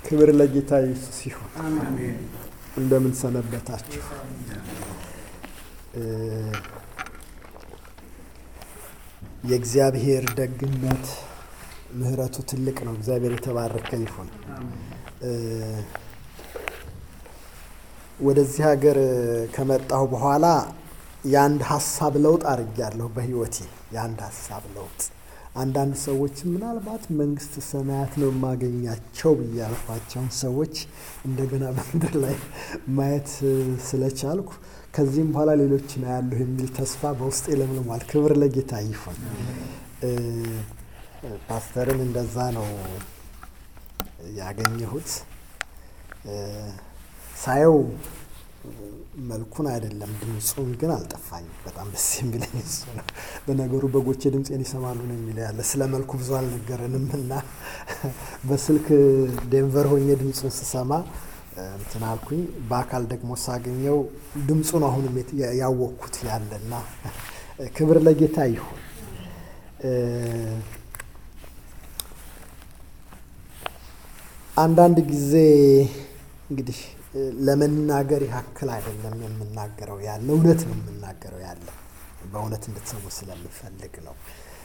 ክብር ለጌታ ኢየሱስ ይሁን። አሜን። እንደምን ሰነበታችሁ? የእግዚአብሔር ደግነት ምህረቱ ትልቅ ነው። እግዚአብሔር የተባረከ ይሁን። ወደዚህ ሀገር ከመጣሁ በኋላ የአንድ ሀሳብ ለውጥ አድርጌያለሁ በህይወቴ። የአንድ ሀሳብ ለውጥ አንዳንድ ሰዎች ምናልባት መንግስት ሰማያት ነው የማገኛቸው ብያልኳቸውን ሰዎች እንደገና በምድር ላይ ማየት ስለቻልኩ ከዚህም በኋላ ሌሎችን አያለሁ የሚል ተስፋ በውስጤ ለምልሟል። ክብር ለጌታ ይሁን። ፓስተርን እንደዛ ነው ያገኘሁት። ሳየው መልኩን አይደለም ድምፁን ግን አልጠፋኝም። በጣም ደስ የሚለኝ እሱ ነው። በነገሩ በጎቼ ድምፄን ይሰማሉ ነው የሚለው ያለ። ስለ መልኩ ብዙ አልነገረንም እና በስልክ ዴንቨር ሆኜ ድምፁን ስሰማ እንትን አልኩኝ። በአካል ደግሞ ሳገኘው ድምፁን አሁንም ያወቅኩት ያለና ክብር ለጌታ ይሁን። አንዳንድ ጊዜ እንግዲህ ለመናገር ያክል አይደለም የምናገረው ያለ፣ እውነት ነው የምናገረው ያለ። በእውነት እንድትሰሙ ስለምፈልግ ነው።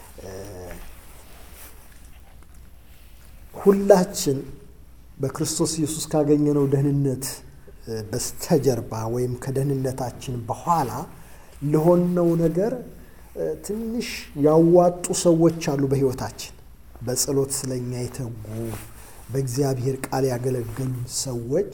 ሁላችን በክርስቶስ ኢየሱስ ካገኘነው ደህንነት በስተጀርባ ወይም ከደህንነታችን በኋላ ለሆነው ነገር ትንሽ ያዋጡ ሰዎች አሉ በህይወታችን። በጸሎት ስለኛ የተጉ፣ በእግዚአብሔር ቃል ያገለገሉ ሰዎች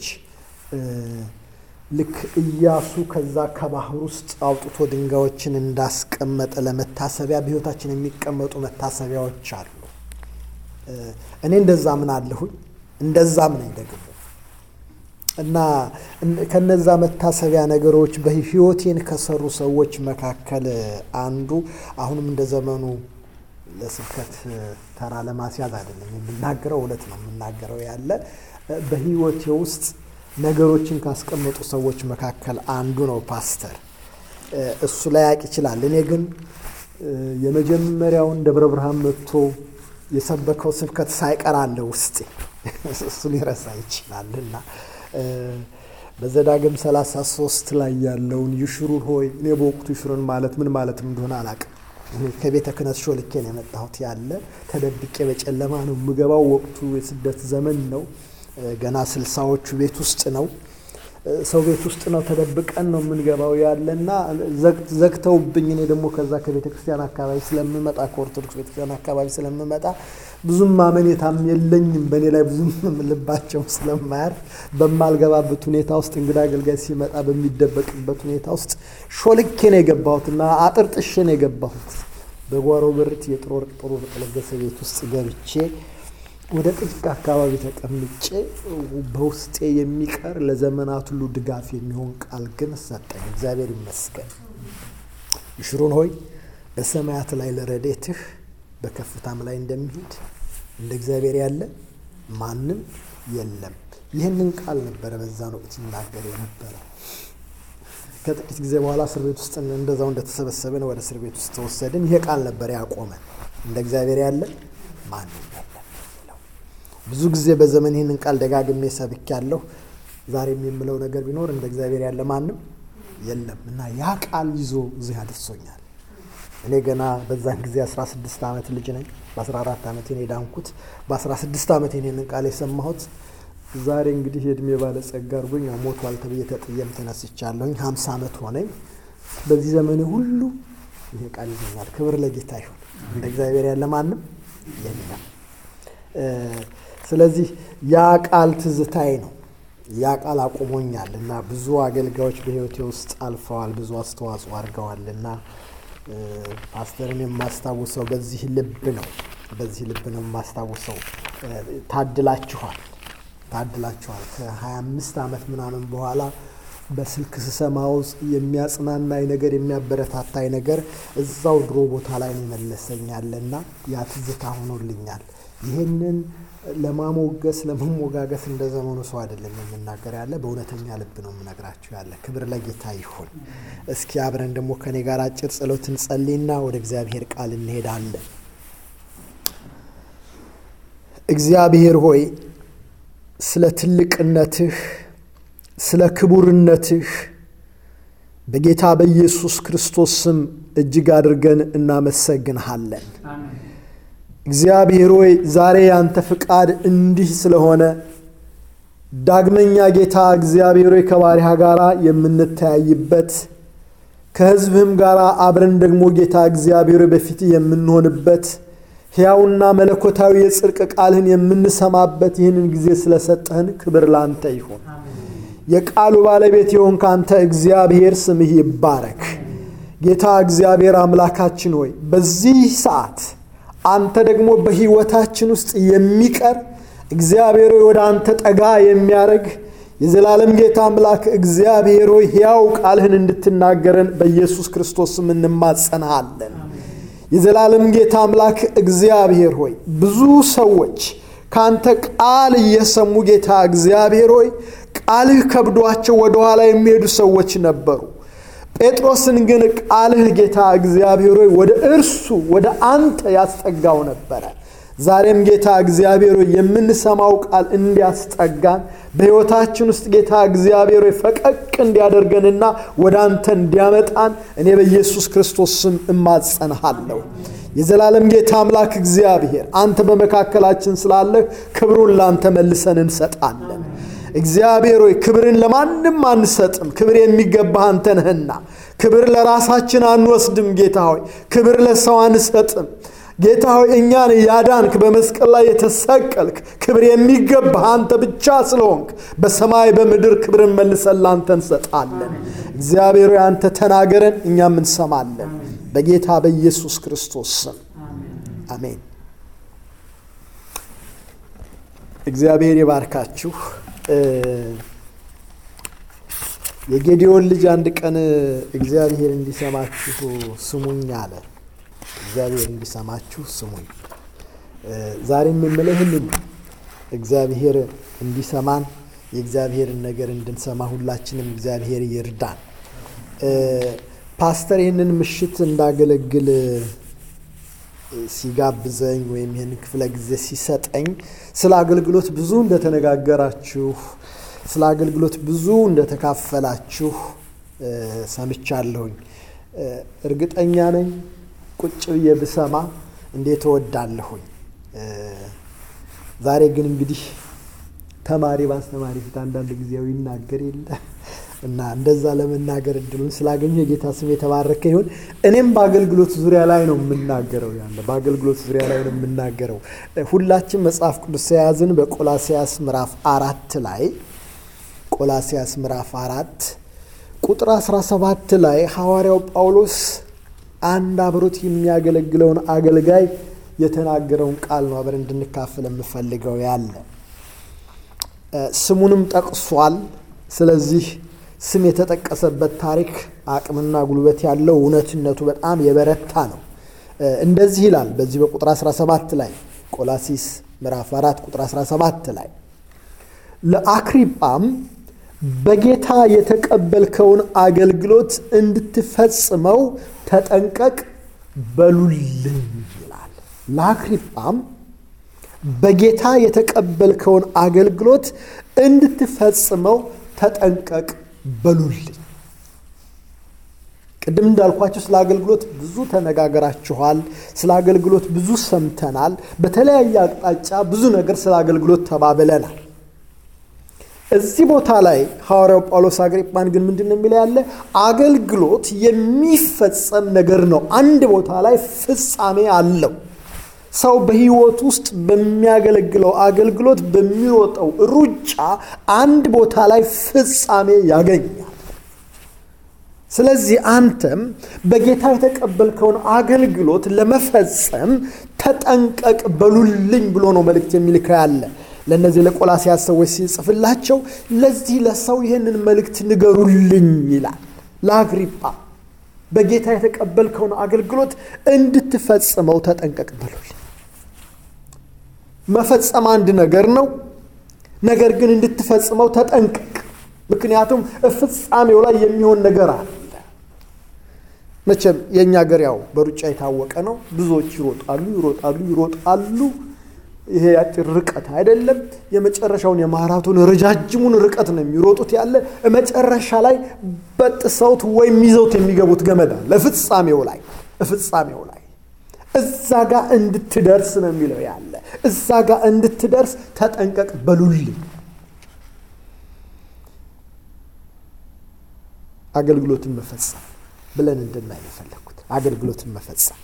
ልክ ኢያሱ ከዛ ከባህር ውስጥ አውጥቶ ድንጋዮችን እንዳስቀመጠ ለመታሰቢያ በህይወታችን የሚቀመጡ መታሰቢያዎች አሉ። እኔ እንደዛ ምን አለሁኝ፣ እንደዛም ነኝ ደግሞ እና ከነዛ መታሰቢያ ነገሮች በህይወቴን ከሰሩ ሰዎች መካከል አንዱ አሁንም እንደ ዘመኑ ለስብከት ተራ ለማስያዝ አይደለም የምናገረው፣ እውነት ነው የምናገረው ያለ በህይወቴ ውስጥ ነገሮችን ካስቀመጡ ሰዎች መካከል አንዱ ነው ፓስተር። እሱ ላይ ያውቅ ይችላል። እኔ ግን የመጀመሪያውን ደብረ ብርሃን መጥቶ የሰበከው ስብከት ሳይቀር አለ ውስጤ። እሱ ሊረሳ ይችላል እና በዘዳግም 33 ላይ ያለውን ይሽሩን ሆይ፣ እኔ በወቅቱ ይሽሩን ማለት ምን ማለት እንደሆነ አላውቅም። ከቤተ ክህነት ሾልኬ ነው የመጣሁት ያለ። ተደብቄ በጨለማ ነው የምገባው። ወቅቱ የስደት ዘመን ነው። ገና 60ዎቹ ቤት ውስጥ ነው፣ ሰው ቤት ውስጥ ነው፣ ተደብቀን ነው የምንገባው ያለና ዘግተውብኝ። እኔ ደግሞ ከዛ ከቤተ ክርስቲያን አካባቢ ስለምመጣ፣ ከኦርቶዶክስ ቤተ ክርስቲያን አካባቢ ስለምመጣ ብዙም ማመኔታም የለኝም በእኔ ላይ ብዙም ልባቸው ስለማያርፍ በማልገባበት ሁኔታ ውስጥ እንግዳ አገልጋይ ሲመጣ በሚደበቅበት ሁኔታ ውስጥ ሾልኬ ነው የገባሁትና አጥርጥሼ ነው የገባሁት። በጓሮ በርት የጥሩ ወርቅ ጥሩ በተለገሰ ቤት ውስጥ ገብቼ ወደ ጥልቅ አካባቢ ተቀምጬ በውስጤ የሚቀር ለዘመናት ሁሉ ድጋፍ የሚሆን ቃል ግን ሰጠኝ። እግዚአብሔር ይመስገን። ይሽሩን ሆይ በሰማያት ላይ ለረድኤትህ በከፍታም ላይ እንደሚሄድ እንደ እግዚአብሔር ያለ ማንም የለም። ይህንን ቃል ነበረ በዛን ወቅት ይናገር የነበረው። ከጥቂት ጊዜ በኋላ እስር ቤት ውስጥ እንደዛው እንደተሰበሰብን ወደ እስር ቤት ውስጥ ተወሰድን። ይሄ ቃል ነበር ያቆመን። እንደ እግዚአብሔር ያለ ማንም የለም። ብዙ ጊዜ በዘመን ይህንን ቃል ደጋግሜ ሰብኬያለሁ። ዛሬም የምለው ነገር ቢኖር እንደ እግዚአብሔር ያለ ማንም የለም እና ያ ቃል ይዞ እዚህ አድርሶኛል። እኔ ገና በዛን ጊዜ 16 ዓመት ልጅ ነኝ። በ14 ዓመቴ ነው የዳንኩት። በ16 ዓመቴ ይህንን ቃል የሰማሁት። ዛሬ እንግዲህ የእድሜ ባለጸጋ አድርጎኝ ሞቷል ተብዬ ተጥዬም ተነስቻለሁኝ። 50 ዓመት ሆነኝ። በዚህ ዘመኔ ሁሉ ይሄ ቃል ይዞኛል። ክብር ለጌታ ይሁን። እንደ እግዚአብሔር ያለ ማንም የለም። ስለዚህ ያ ቃል ትዝታዬ ነው። ያ ቃል አቁሞኛል እና ብዙ አገልጋዮች በህይወቴ ውስጥ አልፈዋል፣ ብዙ አስተዋጽኦ አድርገዋል እና ፓስተርን የማስታውሰው በዚህ ልብ ነው የማስታውሰው። ታድላችኋል። ከ25 ዓመት ምናምን በኋላ በስልክ ስሰማው የሚያጽናናኝ ነገር፣ የሚያበረታታኝ ነገር እዛው ድሮ ቦታ ላይ ነው የመለሰኛልና ያ ትዝታ ሆኖልኛል። ይህንን ለማሞገስ ለመሞጋገስ እንደ ዘመኑ ሰው አይደለም የምናገር ያለ፣ በእውነተኛ ልብ ነው የምነግራችሁ ያለ። ክብር ለጌታ ይሁን። እስኪ አብረን ደግሞ ከኔ ጋር አጭር ጸሎት እንጸልይና ወደ እግዚአብሔር ቃል እንሄዳለን። እግዚአብሔር ሆይ ስለ ትልቅነትህ ስለ ክቡርነትህ በጌታ በኢየሱስ ክርስቶስ ስም እጅግ አድርገን እናመሰግንሃለን። እግዚአብሔር ሆይ ዛሬ ያንተ ፍቃድ እንዲህ ስለሆነ ዳግመኛ ጌታ እግዚአብሔር ሆይ ከባሪያ ጋራ የምንተያይበት ከሕዝብህም ጋራ አብረን ደግሞ ጌታ እግዚአብሔር በፊት የምንሆንበት ሕያውና መለኮታዊ የጽድቅ ቃልህን የምንሰማበት ይህንን ጊዜ ስለሰጠህን ክብር ላንተ ይሁን። የቃሉ ባለቤት የሆንክ አንተ እግዚአብሔር ስምህ ይባረክ። ጌታ እግዚአብሔር አምላካችን ሆይ በዚህ ሰዓት አንተ ደግሞ በሕይወታችን ውስጥ የሚቀር እግዚአብሔር ሆይ ወደ አንተ ጠጋ የሚያደርግ የዘላለም ጌታ አምላክ እግዚአብሔር ሆይ ሕያው ቃልህን እንድትናገረን በኢየሱስ ክርስቶስ ስም እንማጸናለን። የዘላለም ጌታ አምላክ እግዚአብሔር ሆይ ብዙ ሰዎች ካንተ ቃል እየሰሙ ጌታ እግዚአብሔር ሆይ ቃልህ ከብዷቸው ወደ ኋላ የሚሄዱ ሰዎች ነበሩ። ጴጥሮስን ግን ቃልህ ጌታ እግዚአብሔር ሆይ ወደ እርሱ ወደ አንተ ያስጠጋው ነበር። ዛሬም ጌታ እግዚአብሔር ሆይ የምንሰማው ቃል እንዲያስጠጋን በሕይወታችን ውስጥ ጌታ እግዚአብሔር ሆይ ፈቀቅ እንዲያደርገንና ወደ አንተ እንዲያመጣን እኔ በኢየሱስ ክርስቶስ ስም እማጸንሃለሁ። የዘላለም ጌታ አምላክ እግዚአብሔር አንተ በመካከላችን ስላለህ ክብሩን ላንተ መልሰን እንሰጣለን። እግዚአብሔር ሆይ ክብርን ለማንም አንሰጥም፣ ክብር የሚገባህ አንተ ነህና ክብር ለራሳችን አንወስድም። ጌታ ሆይ ክብር ለሰው አንሰጥም። ጌታ ሆይ እኛን ያዳንክ በመስቀል ላይ የተሰቀልክ ክብር የሚገባህ አንተ ብቻ ስለሆንክ በሰማይ በምድር ክብርን መልሰን ላንተ እንሰጣለን። እግዚአብሔር ሆይ አንተ ተናገረን፣ እኛም እንሰማለን። በጌታ በኢየሱስ ክርስቶስ ስም አሜን። እግዚአብሔር ይባርካችሁ። የጌዲዮን ልጅ አንድ ቀን እግዚአብሔር እንዲሰማችሁ ስሙኝ አለ። እግዚአብሔር እንዲሰማችሁ ስሙኝ። ዛሬም የምለው ይህንን እግዚአብሔር እንዲሰማን የእግዚአብሔርን ነገር እንድንሰማ ሁላችንም እግዚአብሔር ይርዳን። ፓስተር ይህንን ምሽት እንዳገለግል ሲጋብዘኝ ወይም ይህን ክፍለ ጊዜ ሲሰጠኝ ስለ አገልግሎት ብዙ እንደተነጋገራችሁ ስለ አገልግሎት ብዙ እንደተካፈላችሁ ሰምቻለሁኝ። እርግጠኛ ነኝ ቁጭ ብዬ ብሰማ እንዴት እወዳለሁኝ። ዛሬ ግን እንግዲህ ተማሪ ባስተማሪ ፊት አንዳንድ ጊዜው ይናገር የለ እና እንደዛ ለመናገር እድሉን ስላገኘ የጌታ ስም የተባረከ ይሁን። እኔም በአገልግሎት ዙሪያ ላይ ነው የምናገረው በአገልግሎት ዙሪያ ላይ ነው የምናገረው። ሁላችን መጽሐፍ ቅዱስ የያዝን በቆላስይስ ምዕራፍ 4 ላይ ቆላስይስ ምዕራፍ 4 ቁጥር 17 ላይ ሐዋርያው ጳውሎስ አንድ አብሮት የሚያገለግለውን አገልጋይ የተናገረውን ቃል ነው አብረን እንድንካፈል የምፈልገው ያለ ስሙንም ጠቅሷል። ስለዚህ ስም የተጠቀሰበት ታሪክ አቅምና ጉልበት ያለው እውነትነቱ በጣም የበረታ ነው። እንደዚህ ይላል በዚህ በቁጥር 17 ላይ ቆላስይስ ምዕራፍ 4 ቁጥር 17 ላይ ለአክሪጳም በጌታ የተቀበልከውን አገልግሎት እንድትፈጽመው ተጠንቀቅ በሉልኝ ይላል። ለአክሪጳም በጌታ የተቀበልከውን አገልግሎት እንድትፈጽመው ተጠንቀቅ በሉልኝ። ቅድም እንዳልኳችሁ ስለ አገልግሎት ብዙ ተነጋግራችኋል። ስለ አገልግሎት ብዙ ሰምተናል። በተለያየ አቅጣጫ ብዙ ነገር ስለ አገልግሎት ተባብለናል። እዚህ ቦታ ላይ ሐዋርያው ጳውሎስ አግሪጳን ግን ምንድነው የሚለው ያለ አገልግሎት የሚፈጸም ነገር ነው። አንድ ቦታ ላይ ፍጻሜ አለው። ሰው በህይወት ውስጥ በሚያገለግለው አገልግሎት በሚሮጠው ሩጫ አንድ ቦታ ላይ ፍጻሜ ያገኛል። ስለዚህ አንተም በጌታ የተቀበልከውን አገልግሎት ለመፈጸም ተጠንቀቅ በሉልኝ ብሎ ነው መልእክት የሚልከው ያለ። ለነዚህ ለቆላስይስ ሰዎች ሲጽፍላቸው ለዚህ ለሰው ይሄንን መልእክት ንገሩልኝ ይላል። ለአግሪጳ በጌታ የተቀበልከውን አገልግሎት እንድትፈጽመው ተጠንቀቅ በሉልኝ። መፈጸም አንድ ነገር ነው፣ ነገር ግን እንድትፈጽመው ተጠንቀቅ። ምክንያቱም ፍጻሜው ላይ የሚሆን ነገር አለ። መቼም የኛ ሀገር ያው በሩጫ የታወቀ ነው። ብዙዎች ይሮጣሉ ይሄ ያጭር ርቀት አይደለም፣ የመጨረሻውን የማራቶን ረጃጅሙን ርቀት ነው የሚሮጡት ያለ መጨረሻ ላይ በጥሰውት ወይም ይዘውት የሚገቡት ገመድ አለ ፍጻሜው ላይ እዛ ጋር እንድትደርስ ነው የሚለው ያለ እዛ ጋር እንድትደርስ ተጠንቀቅ በሉልኝ። አገልግሎትን መፈጸም ብለን እንድናይ የፈለኩት አገልግሎትን መፈጸም።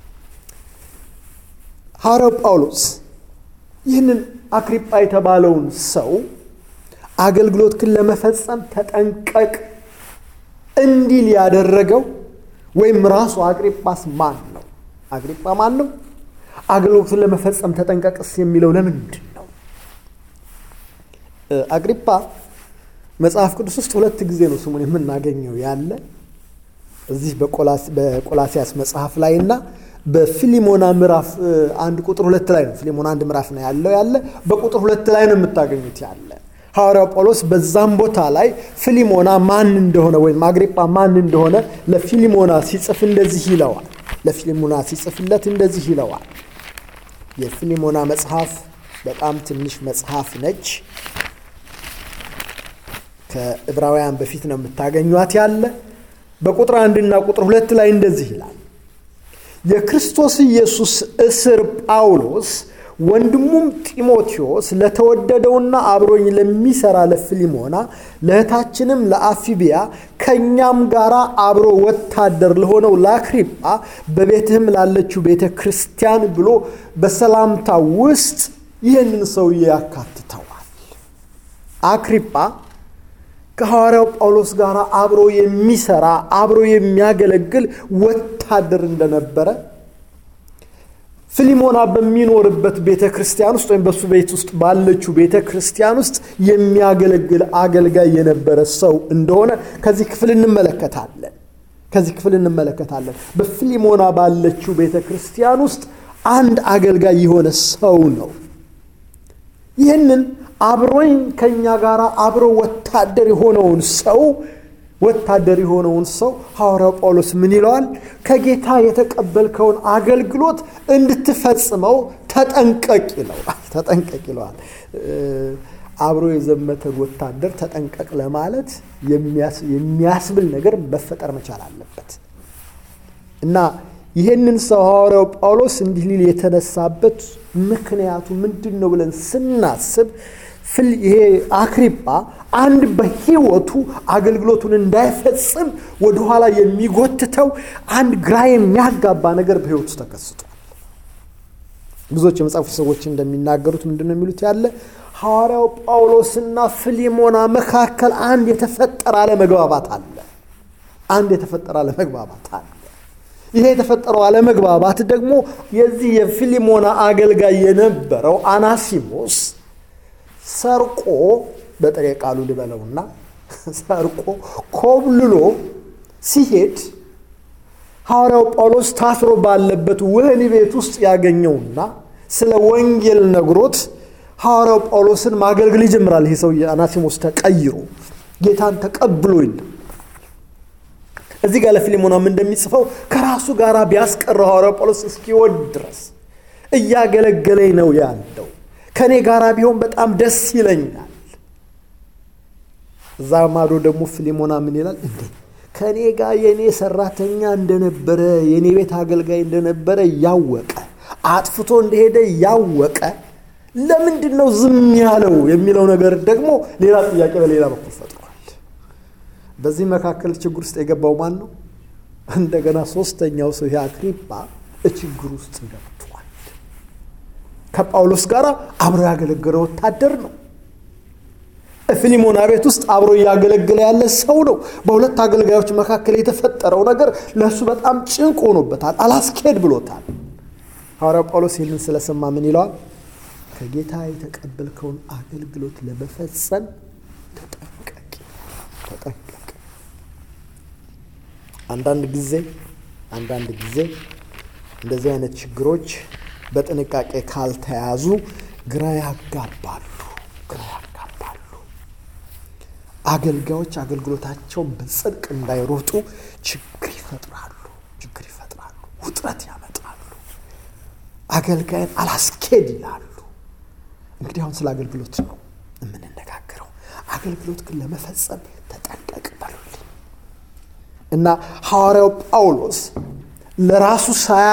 ሐዋርያው ጳውሎስ ይህንን አክሪጳ የተባለውን ሰው አገልግሎትን ለመፈጸም ተጠንቀቅ እንዲል ያደረገው ወይም ራሱ አክሪጳስ ማን ነው? አክሪጳ ማን ነው? አገልግሎትን ለመፈጸም ተጠንቀቅስ የሚለው ለምንድን ነው? አክሪጳ መጽሐፍ ቅዱስ ውስጥ 2 ጊዜ ነው ስሙን የምናገኘው ያለ እዚህ በቆላሲያስ መጽሐፍ ላይና በፊሊሞና ምዕራፍ 1 ቁጥር 2 ላይ ነው። ፊሊሞና 1 ምዕራፍ ነው ያለ በቁጥር 2 ላይ ነው የምታገኙት ያለ ሐዋርያው ጳውሎስ በዛም ቦታ ላይ ፊሊሞና ማን እንደሆነ ወይም አግሪጳ ማን እንደሆነ ለፊሊሞና ሲጽፍ እንደዚህ ይለዋል። ለፊሊሞና ሲጽፍለት እንደዚህ ይለዋል። የፊሊሞና መጽሐፍ በጣም ትንሽ መጽሐፍ ነች። ከዕብራውያን በፊት ነው የምታገኙት ያለ በቁጥር 1 እና ቁጥር 2 ላይ እንደዚህ ይላል። የክርስቶስ ኢየሱስ እስር ጳውሎስ ወንድሙም ጢሞቴዎስ ለተወደደውና አብሮኝ ለሚሰራ ለፊሊሞና ለእህታችንም ለአፊቢያ ከኛም ጋር አብሮ ወታደር ለሆነው ለአክሪጳ በቤትህም ላለችው ቤተ ክርስቲያን ብሎ በሰላምታ ውስጥ ይህንን ሰውዬ ያካትተዋል። አክሪጳ ከሐዋርያው ጳውሎስ ጋር አብሮ የሚሰራ አብሮ የሚያገለግል ወታደር እንደነበረ ፊሊሞና በሚኖርበት ቤተክርስቲያን ውስጥ ወይም በሱ ቤት ውስጥ ባለችው ቤተክርስቲያን ውስጥ የሚያገለግል አገልጋይ የነበረ ሰው እንደሆነ ከዚህ ክፍል እንመለከታለን። በፊሊሞና ባለችው ቤተክርስቲያን ውስጥ አንድ አገልጋይ የሆነ ሰው ነው። ይህንን አብሮኝ ከኛ ጋር አብሮ ወታደር የሆነውን ሰው ሐዋርያው ጳውሎስ ምን ይለዋል? ከጌታ የተቀበልከውን አገልግሎት እንድትፈጽመው ተጠንቀቅ ይለዋል። አብሮ የዘመተ ወታደር ተጠንቀቅ ለማለት የሚያስብል ነገር መፈጠር መቻል አለበት እና ይህንን ሰው ሐዋርያው ጳውሎስ እንዲህ ሊል የተነሳበት ምክንያቱ ምንድነው ብለን ስናስብ ይሄ አክሪጳ አንድ በህይወቱ አገልግሎቱን እንዳይፈጽም ወደ ኋላ የሚጎትተው አንድ ግራ የሚያጋባ ነገር በህይወቱ ተከስቷል። ብዙዎች የመጽሐፍ ሰዎች እንደሚናገሩት ምንድነው የሚሉት ያለ ሐዋርያው ጳውሎስና ፊሊሞና መካከል አንድ የተፈጠረ አለመግባባት አለ። ይሄ የተፈጠረው አለመግባባት ደግሞ የዚህ የፊሊሞና አገልጋይ የነበረው አናሲሞስ ሰርቆ በጥሬ ቃሉ ልበለውና ሰርቆ ኮብልሎ ሲሄድ ሐዋርያው ጳውሎስ ታስሮ ባለበት ወህኒ ቤት ውስጥ ያገኘውና ስለ ወንጌል ነግሮት ሐዋርያው ጳውሎስን ማገልገል ይጀምራል። ይሄ ሰው አናሲሞስ ተቀይሮ ጌታን ተቀብሎ ይላል። እዚህ ጋር ለፊሊሞናም እንደሚጽፈው ከራሱ ጋር ቢያስቀረው ሐዋርያው ጳውሎስ እስኪወድ ድረስ እያገለገለኝ ነው ያለው፣ ከኔ ጋር ቢሆን በጣም ደስ ይለኛል። እዛ ማዶ ደግሞ ፊሊሞና ምን ይላል? እንዴ ከኔ ጋር የኔ ሰራተኛ እንደነበረ የኔ ቤት አገልጋይ እንደነበረ ያወቀ አጥፍቶ እንደሄደ ያወቀ ለምንድነው ዝም ያለው የሚለው ነገር ደግሞ ሌላ ጥያቄ በሌላ በኩል ፈጥሯል። በዚህ መካከል ችግር ውስጥ የገባው ማን ነው? እንደገና ሶስተኛው ሰው አክሪጳ ችግር ውስጥ ገብቷል። ከጳውሎስ ጋር አብሮ ያገለገለ ወታደር ነው። ፊሊሞና ቤት ውስጥ አብሮ ያገለገለ ያለ ሰው ነው። በሁለት አገልጋዮች መካከል የተፈጠረው ነገር ለሱ በጣም ጭንቅ ሆኖበታል፣ አላስኬድ ብሎታል። ሐዋርያው ጳውሎስ ይህንን ስለሰማ ምን ይለዋል? ከጌታ የተቀበልከውን አገልግሎት ለመፈጸም ተጠንቀቅ። አንዳንድ ጊዜ እንደዚህ አይነት ችግሮች በጥንቃቄ ካልተያዙ ግራ ያጋባሉ። አገልጋዮች አገልግሎታቸውን በጽድቅ እንዳይሮጡ ችግር ይፈጥራሉ፣ ውጥረት ያመጣሉ። አገልጋይን አላስኬድ ይላሉ። እንግዲህ አሁን ስለ አገልግሎት ነው የምንነጋገረው። አገልግሎት ግን ለመፈጸም ተጠንቀቅ በሉልኝ እና ሐዋርያው ጳውሎስ ለራሱ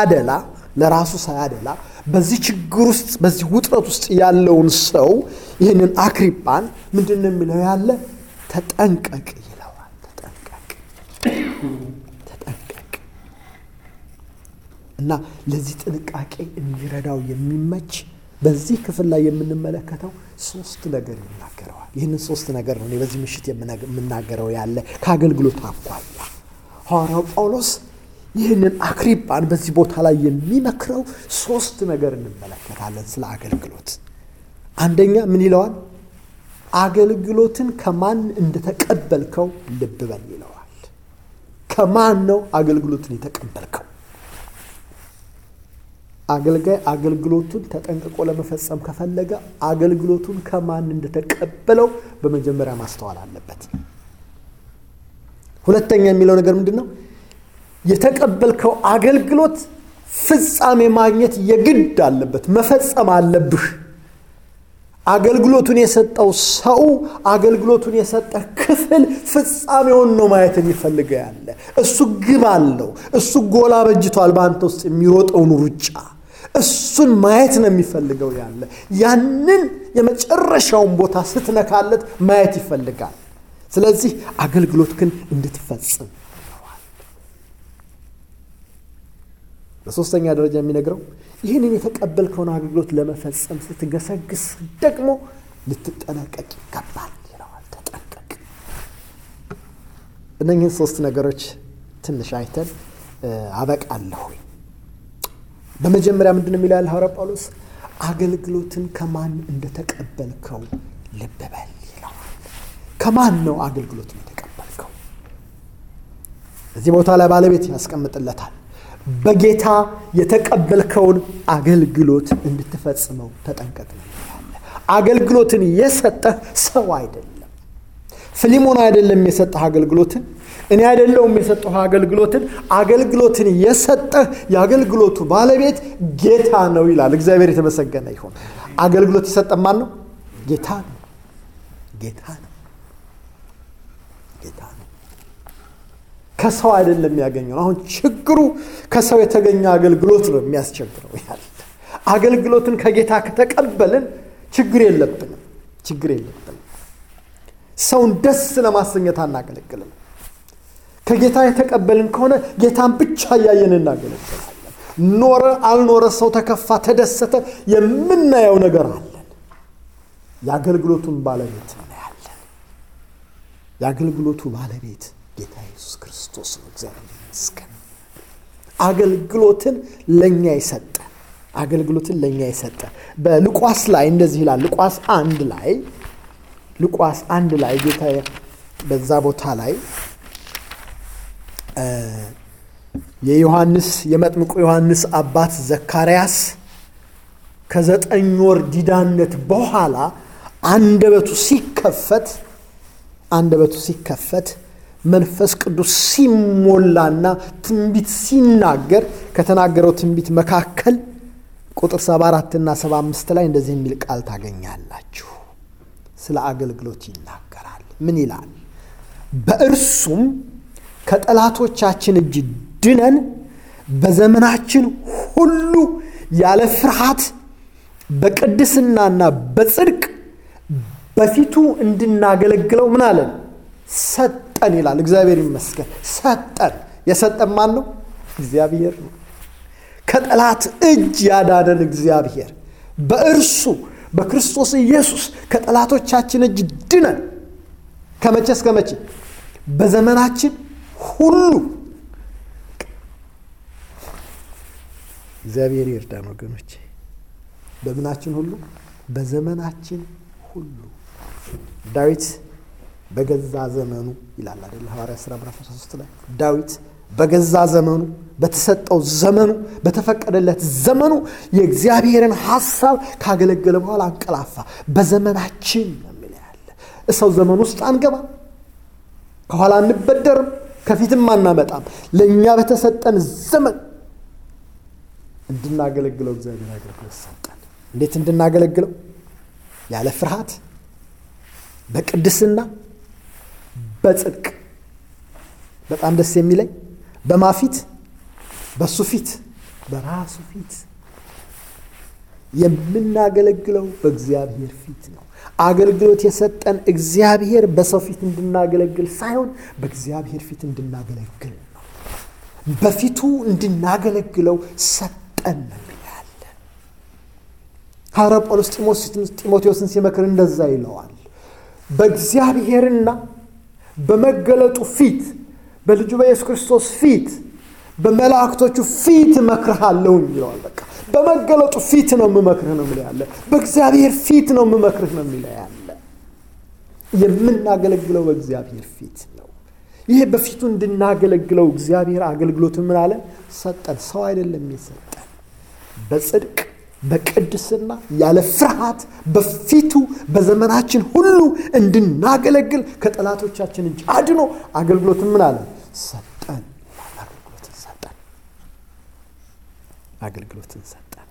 ሳያደላ በዚህ ችግር ውስጥ በዚህ ውጥረት ውስጥ ያለውን ሰው ይህንን አክሪጳን ምንድን ነው የሚለው ያለ ተጠንቀቅ ይለዋል። ተጠንቀቅ እና ለዚህ ጥንቃቄ እንዲረዳው የሚመች በዚህ ክፍል ላይ የምንመለከተው 3 ነገር ይናገረዋል። ይህንን 3 ነገር ነው በዚህ ምሽት የምናገረው ያለ ከአገልግሎት አኳያ ሐዋርያው ጳውሎስ ይህንን አክሪጳን በዚህ ቦታ ላይ የሚመክረው 3 ነገር እንመለከታለን ስለ አገልግሎት። አንደኛ ምን ይለዋል? አገልግሎትን ከማን እንደተቀበልከው ልብ በል ይለዋል። ከማን ነው አገልግሎትን የተቀበልከው? አገልጋይ አገልግሎቱን ተጠንቅቆ ለመፈጸም ከፈለገ አገልግሎቱን ከማን እንደተቀበለው በመጀመሪያ ማስተዋል አለበት። ሁለተኛ የሚለው ነገር ምንድነው? የተቀበልከው አገልግሎት ፍጻሜ ማግኘት የግድ አለበት፣ መፈጸም አለብህ። አገልግሎቱን የሰጠው ሰው አገልግሎቱን የሰጠ ክፍል ፍጻሜውን ነው ማየት የሚፈልገው ያለ። እሱ ግብ አለው፣ እሱ ጎላ በጅቷል በአንተ ውስጥ የሚሮጠውን ሩጫ እሱን ማየት ነው የሚፈልገው ያለ። ያንን የመጨረሻውን ቦታ ስትነካለት ማየት ይፈልጋል። ስለዚህ አገልግሎት ግን እንድትፈጽም ይለዋል። በሶስተኛ ደረጃ የሚነግረው ይህንን የተቀበልከውን አገልግሎት ለመፈጸም ስትገሰግስ ደግሞ ልትጠነቀቅ ይገባል ይለዋል። ተጠንቀቅ። እነኚህን 3 ነገሮች ትንሽ አይተን አበቃለሁ። በመጀመሪያ ምንድነው የሚለው ሐዋርያው ጳውሎስ? አገልግሎትን ከማን እንደተቀበልከው ልብ በል ይለዋል። ከማን ነው አገልግሎትን የተቀበልከው? እዚህ ቦታ ላይ ባለቤት ያስቀምጥለታል። በጌታ የተቀበልከውን አገልግሎት እንድትፈጽመው ተጠንቀቅ ነው ያለ። አገልግሎትን የሰጠህ ሰው አይደለም። ፊሊሞን አይደለም የሰጠህ አገልግሎትን፣ እኔ አይደለሁም የሰጠህ አገልግሎትን የሰጠህ የአገልግሎቱ ባለቤት ጌታ ነው ይላል። እግዚአብሔር የተመሰገነ ይሁን። አገልግሎት የሰጠ ማን ነው? ጌታ ነው። ከሰው አይደለም ያገኘው። አሁን ችግሩ ከሰው የተገኘ አገልግሎት ነው የሚያስቸግረው ያለ። አገልግሎትን ከጌታ ከተቀበልን ችግር የለብንም። ሰውን ደስ ለማሰኘት አናገለግልም። ከጌታ የተቀበልን ከሆነ ጌታን ብቻ እያየን እናገለግላለን። ኖረ አልኖረ፣ ሰው ተከፋ ተደሰተ የምናየው ነገር አለን። የአገልግሎቱን ባለቤት ነው ያለን። የአገልግሎቱ ባለቤት ጌታ ኢየሱስ ክርስቶስ ነው። እግዚአብሔር ይመስገን። አገልግሎትን ለኛ የሰጠ በሉቃስ ላይ እንደዚህ ይላል። ሉቃስ 1 ላይ ጌታ በዛ ቦታ ላይ የመጥምቁ ዮሐንስ አባት ዘካርያስ ከ9 ወር ዲዳነት በኋላ አንደበቱ ሲከፈት መንፈስ ቅዱስ ሲሞላና ትንቢት ሲናገር ከተናገረው ትንቢት መካከል ቁጥር 74 እና 75 ላይ እንደዚህ የሚል ቃል ታገኛላችሁ። ስለ አገልግሎት ይናገራል። ምን ይላል? በእርሱም ከጠላቶቻችን እጅ ድነን በዘመናችን ሁሉ ያለ ፍርሃት በቅድስናና በጽድቅ በፊቱ እንድናገለግለው ምን አለን? ሰጠን ይላል። እግዚአብሔር ይመስገን። ሰጠን። የሰጠን ማን ነው? እግዚአብሔር ነው። ከጠላት እጅ ያዳነን እግዚአብሔር በእርሱ በክርስቶስ ኢየሱስ ከጠላቶቻችን እጅ ድነን ከመቼ እስከ መቼ? በዘመናችን ሁሉ። እግዚአብሔር ይርዳን ወገኖቼ። በምናችን ሁሉ? በዘመናችን ሁሉ። ዳዊት በገዛ ዘመኑ ይላል አይደል? ሐዋርያት ሥራ ምዕራፍ 13 ላይ ዳዊት በገዛ ዘመኑ በተሰጠው ዘመኑ በተፈቀደለት ዘመኑ የእግዚአብሔርን ሐሳብ ካገለገለ በኋላ አንቀላፋ። በዘመናችን ነው ያለ። እሰው ዘመን ውስጥ አንገባ፣ ከኋላ አንበደርም፣ ከፊትም አናመጣም። ለኛ በተሰጠን ዘመን እንድናገለግለው እግዚአብሔር አገልግሎት ሰጠን። እንዴት እንድናገለግለው? ያለ ፍርሃት በቅድስና በጽድቅ በጣም ደስ የሚለኝ በማፊት በሱ ፊት በራሱ ፊት የምናገለግለው በእግዚአብሔር ፊት ነው። አገልግሎት የሰጠን እግዚአብሔር በሰው ፊት እንድናገለግል ሳይሆን በእግዚአብሔር ፊት እንድናገለግል ነው። በፊቱ እንድናገለግለው ሰጠን ያለ ሐዋርያው ጳውሎስ ጢሞቴዎስን ሲመክር እንደዛ ይለዋል። በእግዚአብሔርና በመገለጡ ፊት በልጁ በኢየሱስ ክርስቶስ ፊት በመላእክቶቹ ፊት እመክርሃለሁ ይለዋል። በቃ በመገለጡ ፊት ነው የምመክርህ ነው የሚለው ያለ። በእግዚአብሔር ፊት ነው የምመክርህ ነው የሚለው ያለ። የምናገለግለው በእግዚአብሔር ፊት ነው። ይሄ በፊቱ እንድናገለግለው እግዚአብሔር አገልግሎትን ምን አለ ሰጠን። ሰው አይደለም የሰጠን። በጽድቅ በቅድስና ያለ ፍርሃት በፊቱ በዘመናችን ሁሉ እንድናገለግል ከጠላቶቻችን እጅ አድኖ አገልግሎትን ምን አለ ሰጠን። አገልግሎትን ሰጠን።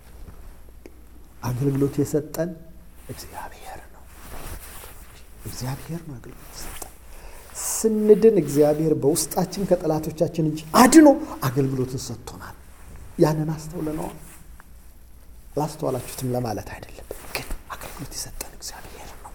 አገልግሎት የሰጠን እግዚአብሔር ነው። እግዚአብሔር ነው አገልግሎት ሰጠን። ስንድን እግዚአብሔር በውስጣችን ከጠላቶቻችን እጅ አድኖ አገልግሎትን ሰጥቶናል። ያንን አስተውለነዋል። ላስተዋላችሁትም ለማለት አይደለም፣ ግን አገልግሎት የሰጠን እግዚአብሔር ነው።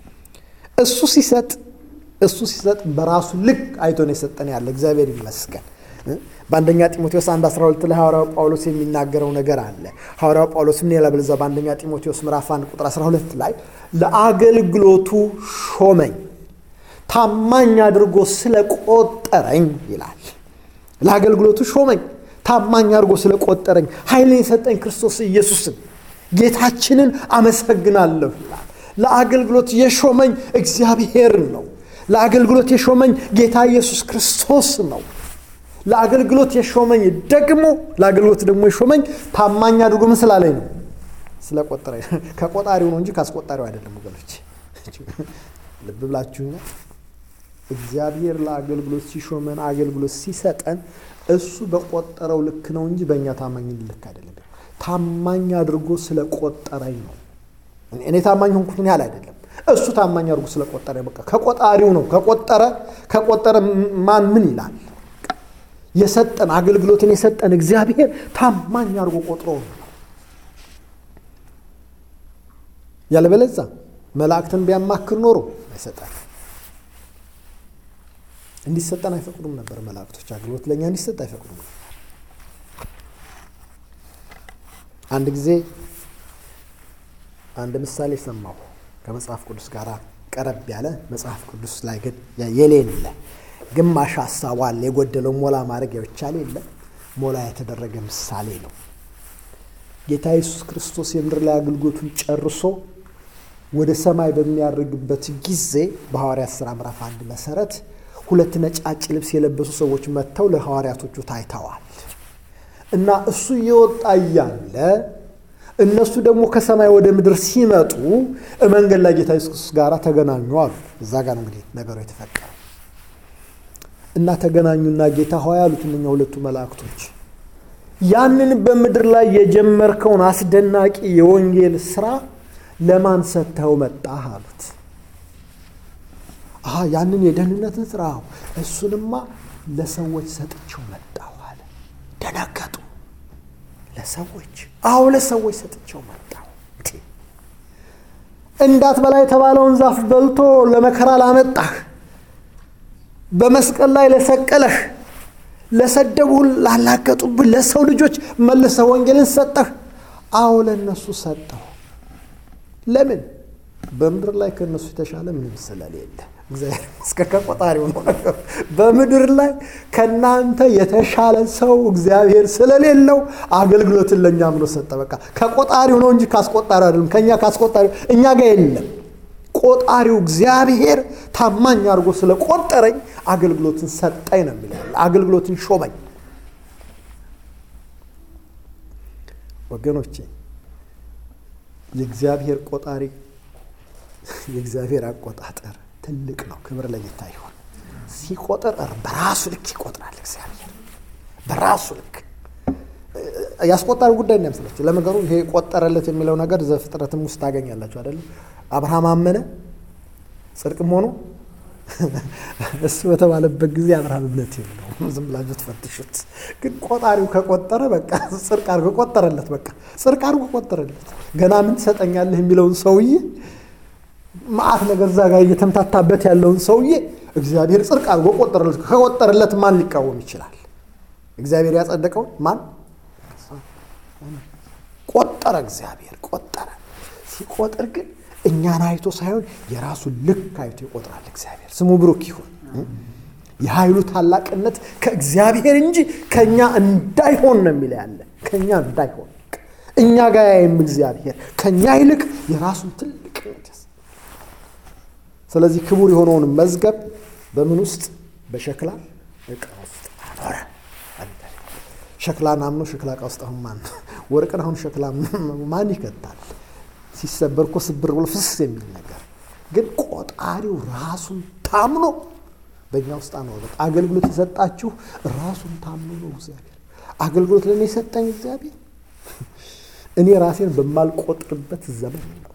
እሱ ሲሰጥ በራሱ ልክ አይቶ ነው የሰጠን ያለ። እግዚአብሔር ይመስገን። በአንደኛ ጢሞቴዎስ 1:12 ላይ ሐዋርያው ጳውሎስ የሚናገረው ነገር አለ። ሐዋርያው ጳውሎስ ምን ይላል? በዛ በአንደኛ ጢሞቴዎስ ምዕራፍ 1:12 ላይ ለአገልግሎቱ ሾመኝ ታማኝ አድርጎ ስለቆጠረኝ ይላል። ለአገልግሎቱ ሾመኝ ታማኝ አድርጎ ስለቆጠረኝ ኃይልን የሰጠኝ ክርስቶስ ኢየሱስን ጌታችንን አመሰግናለሁ ይላል። ለአገልግሎት የሾመኝ እግዚአብሔር ነው። ለአገልግሎት የሾመኝ ጌታ ኢየሱስ ክርስቶስ ነው። ለአገልግሎት የሾመኝ ለአገልግሎት ደግሞ የሾመኝ ታማኝ አድርጎ ምን ስላለኝ ነው? ስለቆጠረኝ። ከቆጣሪው ነው እንጂ ካስቆጣሪው አይደለም ወገኖች። ልብ ብላችሁኛል። እግዚአብሔር ለአገልግሎት ሲሾመን አገልግሎት ሲሰጠን እሱ በቆጠረው ልክ ነው እንጂ በእኛ ታማኝነት ልክ አይደለም። ታማኝ አድርጎ ስለቆጠረኝ ነው። እኔ ታማኝ ሆንኩት ምን ያህል አይደለም። እሱ ታማኝ አድርጎ ስለቆጠረኝ በቃ ከቆጣሪው ነው። ከቆጠረ ማን ምን ይላል? የሰጠን አገልግሎትን የሰጠን እግዚአብሔር ታማኝ አድርጎ ቆጥሮ ነው። ያለበለዚያ መላእክትን ቢያማክር ኖሮ አይሰጠን። እንዲሰጠን አይፈቅዱም ነበር መላእክቶች። አገልግሎት ለኛ እንዲሰጥ አይፈቅዱም ነበር። አንድ ጊዜ አንድ ምሳሌ ሰማሁ ከመጽሐፍ ቅዱስ ጋር ቀረብ ያለ መጽሐፍ ቅዱስ ላይ ግን የሌለ ግማሽ ሐሳቧን የጎደለው ሞላ ማድረግ ይቻል የለ ሞላ የተደረገ ምሳሌ ነው። ጌታ ኢየሱስ ክርስቶስ የምድር ላይ አገልግሎቱን ጨርሶ ወደ ሰማይ በሚያርግበት ጊዜ በሐዋርያት ሥራ ምዕራፍ 1 መሰረት 2 ነጫጭ ልብስ የለበሱ ሰዎች መጥተው ለሐዋርያቶቹ ታይተዋል። እና እሱ እየወጣ እያለ እነሱ ደግሞ ከሰማይ ወደ ምድር ሲመጡ መንገድ ላይ ጌታ ኢየሱስ ጋር ተገናኙ አሉ። እዛ ጋር ነው እንግዲህ ነገሩ የተፈቀረው። እና ተገናኙና ጌታ ሆይ አሉት እነኛ 2 መላእክቶች ያንን በምድር ላይ የጀመርከውን አስደናቂ የወንጌል ሥራ ለማን ሰጥተው መጣህ አሉት። ያንን የደህንነትን ሥራ እሱንማ ለሰዎች ሰጥቼው መጣሁ አለ። ደነገጡ። ለሰዎች ሰጥቼው መጣሁ። እንዳትበላ የተባለውን ዛፍ በልቶ ለመከራ ላመጣህ፣ በመስቀል ላይ ለሰቀለህ፣ ለሰደቡህ ላላገጡብህ ለሰው ልጆች መልሰህ ወንጌልን ሰጠህ። ለነሱ ሰጠሁ። ለምን? በምድር ላይ ከነሱ የተሻለ ምንም ስለሌለ። እግዚአብሔር እስከ ከቆጣሪው ነው። በምድር ላይ ከናንተ የተሻለ ሰው እግዚአብሔር ስለሌለው አገልግሎትን ለኛ ብሎ ሰጠ። በቃ ከቆጣሪው ነው እንጂ ካስቆጣሪው አይደለም። ከኛ ካስቆጣሪው እኛ ጋር የለም። ቆጣሪው እግዚአብሔር ታማኝ አድርጎ ስለቆጠረኝ አገልግሎትን ሰጠኝ ነው የሚለው። አገልግሎትን ሾመኝ። ወገኖቼ የእግዚአብሔር ቆጣሪ የእግዚአብሔር አቆጣጠር ትልቅ ነው። ክብር ለጌታ ይሁን። ሲቆጥር በራሱ ልክ ይቆጥራል። እግዚአብሔር በራሱ ልክ ያስቆጠረ ጉዳይ እንዳይመስላችሁ። ለነገሩ ይሄ ቆጠረለት የሚለው ነገር ዘፍጥረትም ውስጥ ታገኛላችሁ አይደል? አብርሃም አመነ ጽድቅም ሆኖ እሱ በተባለበት ጊዜ አብርሃም እምነት የለውም። ዝም ብላችሁ ትፈትሹት። ግን ቆጣሪው ከቆጠረ በቃ ጽድቅ አድርጎ ቆጠረለት። በቃ ጽድቅ አድርጎ ቆጠረለት። ገና ምን ትሰጠኛለህ የሚለውን ሰውዬ መዓት ነገር እዛ ጋር እየተምታታበት ያለውን ሰውዬ እግዚአብሔር ጽድቅ አድርጎ ቆጠረለት። ከቆጠረለት ማን ሊቃወም ይችላል? እግዚአብሔር ያጸደቀው ማን ቆጠረ? እግዚአብሔር ቆጠረ። ሲቆጥር ግን እኛን አይቶ ሳይሆን የራሱን ልክ አይቶ ይቆጥራል። እግዚአብሔር ስሙ ብሩክ ይሁን። የኃይሉ ታላቅነት ከእግዚአብሔር እንጂ ከኛ እንዳይሆን ነው የሚለው ያለ ከኛ እንዳይሆን እኛ ጋር ያይም እግዚአብሔር ከኛ ይልቅ የራሱን ትልቅነት። ስለዚህ ክቡር የሆነውን መዝገብ በምን ውስጥ? በሸክላ ዕቃ ውስጥ አኖረ። ሸክላን አምኖ ሸክላ ዕቃ ውስጥ አሁን ማን ወርቅን አሁን ሸክላ ማን ይከታል? ሲሰበር እኮ ስብር ብሎ ፍስስ የሚል ነገር ግን ቆጣሪው ራሱን ታምኖ በእኛ ውስጥ አኖረ። አገልግሎት የሰጣችሁ ራሱን ታምኖ ነው እግዚአብሔር። አገልግሎት ለእኔ የሰጠኝ እግዚአብሔር እኔ ራሴን በማልቆጥርበት ዘመን ነው።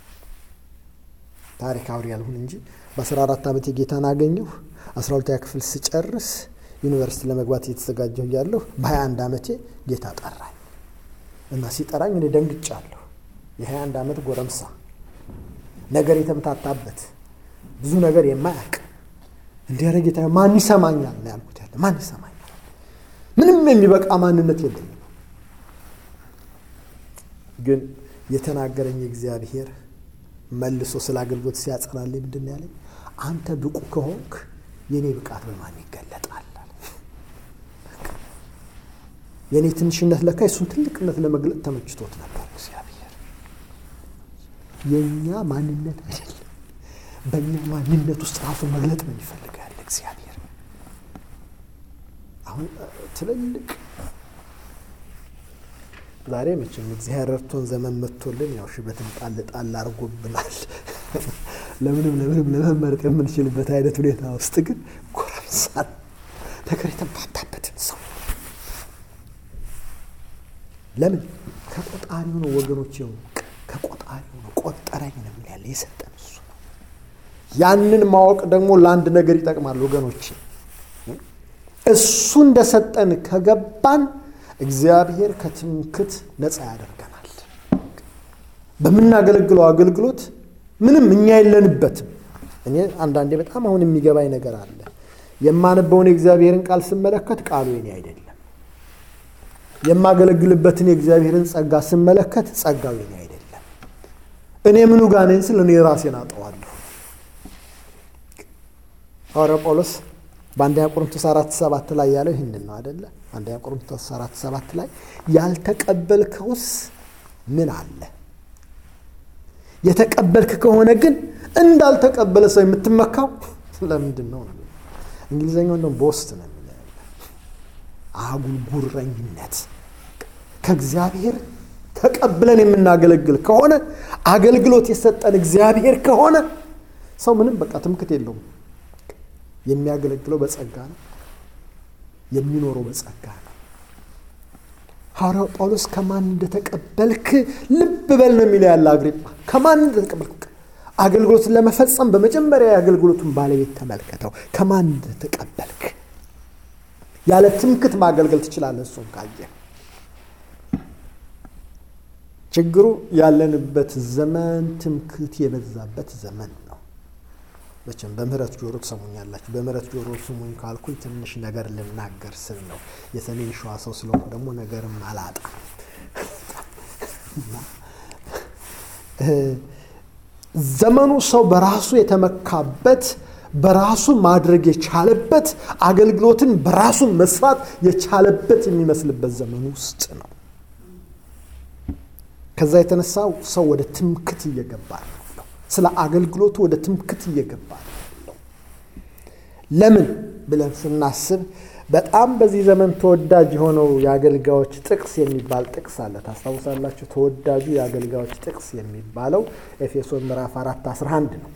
ታሪካዊ ያልሁን እንጂ በ14 ዓመት ጌታን አገኘሁ። 12ኛ ክፍል ስጨርስ ዩኒቨርሲቲ ለመግባት እየተዘጋጀሁ እያለሁ በ21 ዓመቴ ጌታ ጠራኝ እና ሲጠራኝ እኔ ደንግጫለሁ። የ21 ዓመት ጎረምሳ ነገር የተምታታበት ብዙ ነገር የማያውቅ እንዲያረ ጌታ ማን ይሰማኛል ነው ያልኩት። ያለ ማን ይሰማኛል? ምንም የሚበቃ ማንነት የለኝም። ግን የተናገረኝ እግዚአብሔር መልሶ ስለ አገልግሎት ሲያጸናልኝ ምንድን ነው ያለኝ? አንተ ብቁ ከሆንክ የኔ ብቃት በማን ይገለጣል? የኔ ትንሽነት ለካ እሱን ትልቅነት ለመግለጥ ተመችቶት ነበር እግዚአብሔር። የኛ ማንነት አይደለም፣ በእኛ ማንነት ውስጥ ራሱን መግለጥ ነው ይፈልጋል እግዚአብሔር። አሁን ትልልቅ ዛሬ መቼም እግዚአብሔር ረድቶን ዘመን መጥቶልን ያው ሽበትን ጣል አድርጎብናል። ለምንም ለመመረጥ የምንችልበት አይነት ሁኔታ ውስጥ ግን ጎረምሳን ነገር የተምታታበትን ሰው ለምን ከቆጣሪው ነው ወገኖች? ይኸው ከቆጣሪው ነው። ቆጠረኝ ነው የሚል ያለ የሰጠን እሱ ነው። ያንን ማወቅ ደግሞ ለአንድ ነገር ይጠቅማል ወገኖች። እሱ እንደሰጠን ከገባን እግዚአብሔር ከትምክት ነፃ ያደርገናል። በምናገለግለው አገልግሎት ምንም እኛ የለንበትም። እኔ አንዳንዴ በጣም አሁን የሚገባኝ ነገር አለ። የማነበውን የእግዚአብሔርን ቃል ስመለከት ቃሉ የኔ አይደለም። የማገለግልበትን የእግዚአብሔርን ጸጋ ስመለከት ጸጋው የኔ አይደለም። እኔ ምኑ ጋር ነኝ ስል እኔ ራሴን አጠዋለሁ። ሐዋርያው ጳውሎስ በአንደኛ ቆሮንቶስ 4:7 ላይ ያለው ይህንን ነው አይደለ? አንደኛ ቆሮንቶስ 4:7 ላይ ያልተቀበልከውስ ምን አለ? የተቀበልክ ከሆነ ግን እንዳልተቀበለ ሰው የምትመካው ለምንድን ነው? እንግሊዘኛው እንደውም ቦስት ነው የሚለው አጉል ጉረኝነት። ከእግዚአብሔር ተቀብለን የምናገለግል ከሆነ አገልግሎት የሰጠን እግዚአብሔር ከሆነ ሰው ምንም በቃ ትምክት የለውም። የሚያገለግለው በጸጋ ነው፣ የሚኖረው በጸጋ ነው። ሐዋርያው ጳውሎስ ከማን እንደተቀበልክ ልብ በል ነው የሚለው ያለ አግሪጳ። ከማን እንደተቀበልክ አገልግሎትን ለመፈጸም በመጀመሪያ የአገልግሎቱን ባለቤት ተመልከተው። ከማን እንደተቀበልክ ያለ ትምክት ማገልገል ትችላለህ። እሱን ካየህ ችግሩ ያለንበት ዘመን ትምክት የበዛበት ዘመን ነው። መቼም በምህረት ጆሮ ትሰሙኛላችሁ። በምህረት ጆሮ ስሙኝ ካልኩኝ ትንሽ ነገር ልናገር ስል ነው። የሰሜን ሸዋ ሰው ስለሆነ ደግሞ ነገርም አላጣ። ዘመኑ ሰው በራሱ የተመካበት በራሱ ማድረግ የቻለበት አገልግሎትን በራሱ መስራት የቻለበት የሚመስልበት ዘመን ውስጥ ነው። ከዛ የተነሳ ሰው ወደ ትምክት እየገባ ነው። ስለ አገልግሎቱ ወደ ትምክት እየገባ ነው። ለምን ብለን ስናስብ በጣም በዚህ ዘመን ተወዳጅ የሆነው የአገልጋዮች ጥቅስ የሚባል ጥቅስ አለ። ታስታውሳላችሁ? ተወዳጁ የአገልጋዮች ጥቅስ የሚባለው ኤፌሶን ምዕራፍ 4:11 ነው።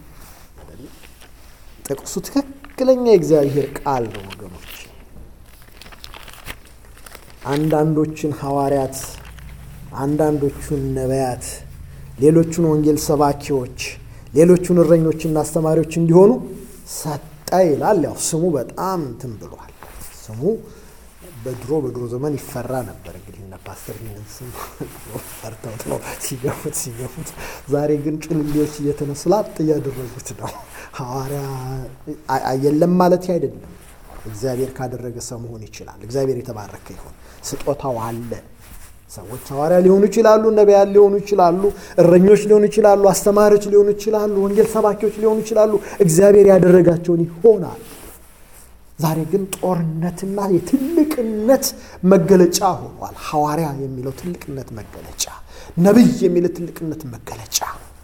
ጥቅሱ ትክክለኛ የእግዚአብሔር ቃል ነው ወገኖች። አንዳንዶችን ሐዋርያት፣ አንዳንዶቹን ነቢያት፣ ሌሎቹን ወንጌል ሰባኪዎች፣ ሌሎቹን እረኞችና አስተማሪዎች እንዲሆኑ ሰጠ ይላል። ያው ስሙ በጣም እንትን ብሏል። ስሙ በድሮ ዘመን ይፈራ ነበር። እንግዲህ እነ ፓስተር ይህንን ስም ፈርተውት ነው ሲገፉት። ዛሬ ግን ጭልሌዎች እየተነሱ ላጥ እያደረጉት ነው። ሐዋርያ የለም ማለት አይደለም። እግዚአብሔር ካደረገ ሰው መሆን ይችላል። እግዚአብሔር የተባረከ ይሁን። ስጦታው አለ። ሰዎች ሐዋርያ ሊሆኑ ይችላሉ፣ ነቢያት ሊሆኑ ይችላሉ፣ እረኞች ሊሆኑ ይችላሉ፣ አስተማሪዎች ሊሆኑ ይችላሉ፣ ወንጌል ሰባኪዎች ሊሆኑ ይችላሉ። እግዚአብሔር ያደረጋቸውን ይሆናል። ዛሬ ግን ጦርነትና የትልቅነት መገለጫ ሆኗል። ሐዋርያ የሚለው ትልቅነት መገለጫ፣ ነቢይ የሚለው ትልቅነት መገለጫ።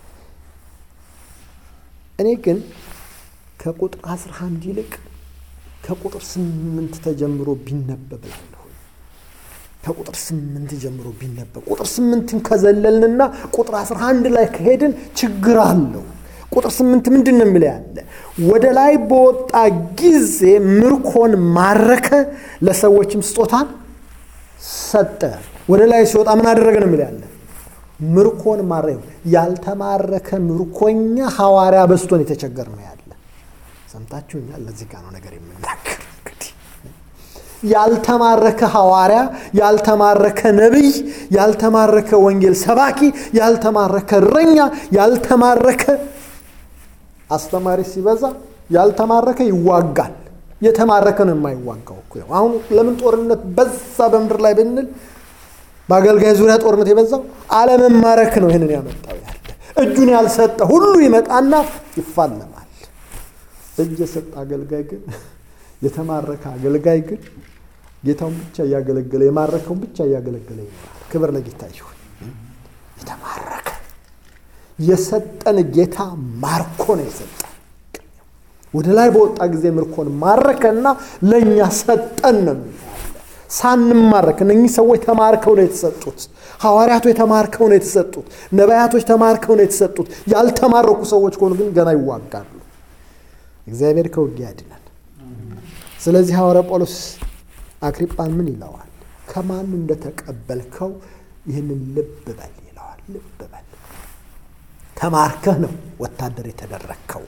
እኔ ግን ከቁጥር 11 ይልቅ ከቁጥር 8 ተጀምሮ ቢነበብ እላለሁ። ከቁጥር 8 ጀምሮ ቢነበብ፣ ቁጥር 8ን ከዘለልንና ቁጥር 11 ላይ ከሄድን ችግር አለው። ቁጥር 8 ምንድን ነው የሚለው ያለ? ወደ ላይ በወጣ ጊዜ ምርኮን ማረከ፣ ለሰዎችም ስጦታን ሰጠ። ወደ ላይ ሲወጣ ምን አደረገ ነው የሚለው ያለ? ምርኮን ማረከ። ያልተማረከ ምርኮኛ ሐዋርያ በስቶን የተቸገር ነው ያለ። ሰምታችሁኛል? ለዚህ ጋር ነው ነገር የምናገር። እንግዲህ ያልተማረከ ሐዋርያ፣ ያልተማረከ ነቢይ፣ ያልተማረከ ወንጌል ሰባኪ፣ ያልተማረከ እረኛ፣ ያልተማረከ አስተማሪ ሲበዛ ያልተማረከ ይዋጋል። የተማረከ ነው የማይዋጋው እኮ። አሁን ለምን ጦርነት በዛ በምድር ላይ ብንል በአገልጋይ ዙሪያ ጦርነት የበዛው አለመማረክ ነው። ይህንን ያመጣው ያለ እጁን ያልሰጠ ሁሉ ይመጣና ይፋለማል። እጅ የሰጠ አገልጋይ ግን፣ የተማረከ አገልጋይ ግን ጌታውን ብቻ እያገለገለ የማረከውን ብቻ እያገለገለ ይኖራል። ክብር ለጌታ ይሁን። የተማረከ የሰጠን ጌታ ማርኮ ነው የሰጠን። ወደ ላይ በወጣ ጊዜ ምርኮን ማረከና ለእኛ ሰጠን ነው የሚባለው። ሳንማረክ እነኚህ ሰዎች ተማርከው ነው የተሰጡት። ሐዋርያቶች ተማርከው ነው የተሰጡት። ነቢያቶች ተማርከው ነው የተሰጡት። ያልተማረኩ ሰዎች ከሆኑ ግን ገና ይዋጋሉ። እግዚአብሔር ከውጊያ ያድናል። ስለዚህ ሐዋርያ ጳውሎስ አግሪጳን ምን ይለዋል? ከማን እንደተቀበልከው ይህንን ልብ በል ይለዋል። ልብ በል። ተማርከህ ነው ወታደር የተደረግከው።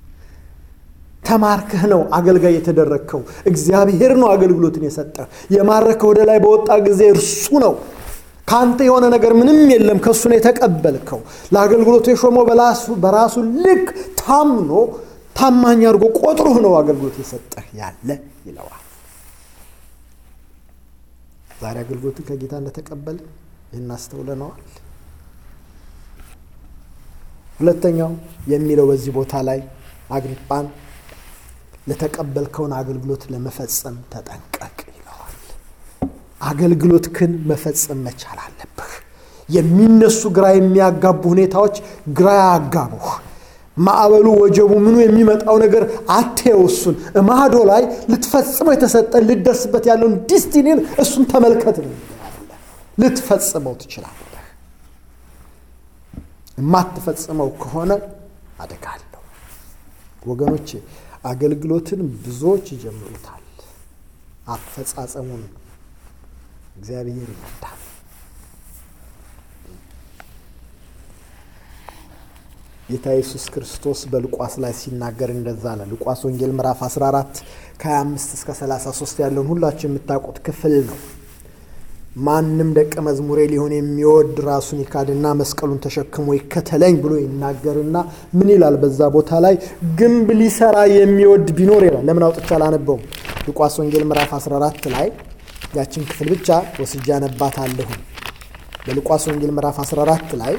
ተማርከህ ነው አገልጋይ የተደረግከው። እግዚአብሔር ነው አገልግሎትን የሰጠህ። የማረከ ወደ ላይ በወጣ ጊዜ እርሱ ነው። ካንተ የሆነ ነገር ምንም የለም፣ ከሱ ነው የተቀበልከው። ለአገልግሎቱ የሾመው በራሱ ልክ ታምኖ ታማኝ አድርጎ ቆጥሮህ ነው አገልግሎት የሰጠህ ያለ ይለዋል። ዛሬ አገልግሎትን ከጌታ እንደተቀበል ይህን አስተውለነዋል። ሁለተኛው የሚለው በዚህ ቦታ ላይ አግሪጳን ለተቀበልከውን አገልግሎት ለመፈጸም ተጠንቀቅ ይለዋል። አገልግሎትህን መፈጸም መቻል አለብህ። የሚነሱ ግራ የሚያጋቡ ሁኔታዎች ግራ ያጋቡህ። ማዕበሉ፣ ወጀቡ፣ ምኑ የሚመጣው ነገር አትየው። እሱን ማዶ ላይ ልትፈጽመው የተሰጠን ልትደርስበት ያለውን ዲስቲኒን እሱን ተመልከት ነው ያለ። ልትፈጽመው ትችላለህ። የማትፈጽመው ከሆነ አደጋ አለው። ወገኖቼ አገልግሎትን ብዙዎች ይጀምሩታል። አፈጻጸሙን እግዚአብሔር ይመታል። ጌታ ኢየሱስ ክርስቶስ በሉቃስ ላይ ሲናገር እንደዛ አለ። ሉቃስ ወንጌል ምዕራፍ 14 ከ25 እስከ 33 ያለውን ሁላችሁ የምታውቁት ክፍል ነው። ማንም ደቀ መዝሙሬ ሊሆን የሚወድ ራሱን ይካድና መስቀሉን ተሸክሞ ይከተለኝ ብሎ ይናገርና ምን ይላል? በዛ ቦታ ላይ ግንብ ሊሰራ የሚወድ ቢኖር ይላል። ለምን አውጥቻ አላነበውም? ሉቃስ ወንጌል ምዕራፍ 14 ላይ ያችን ክፍል ብቻ ወስጄ አነባታለሁ። በሉቃስ ወንጌል ምዕራፍ 14 ላይ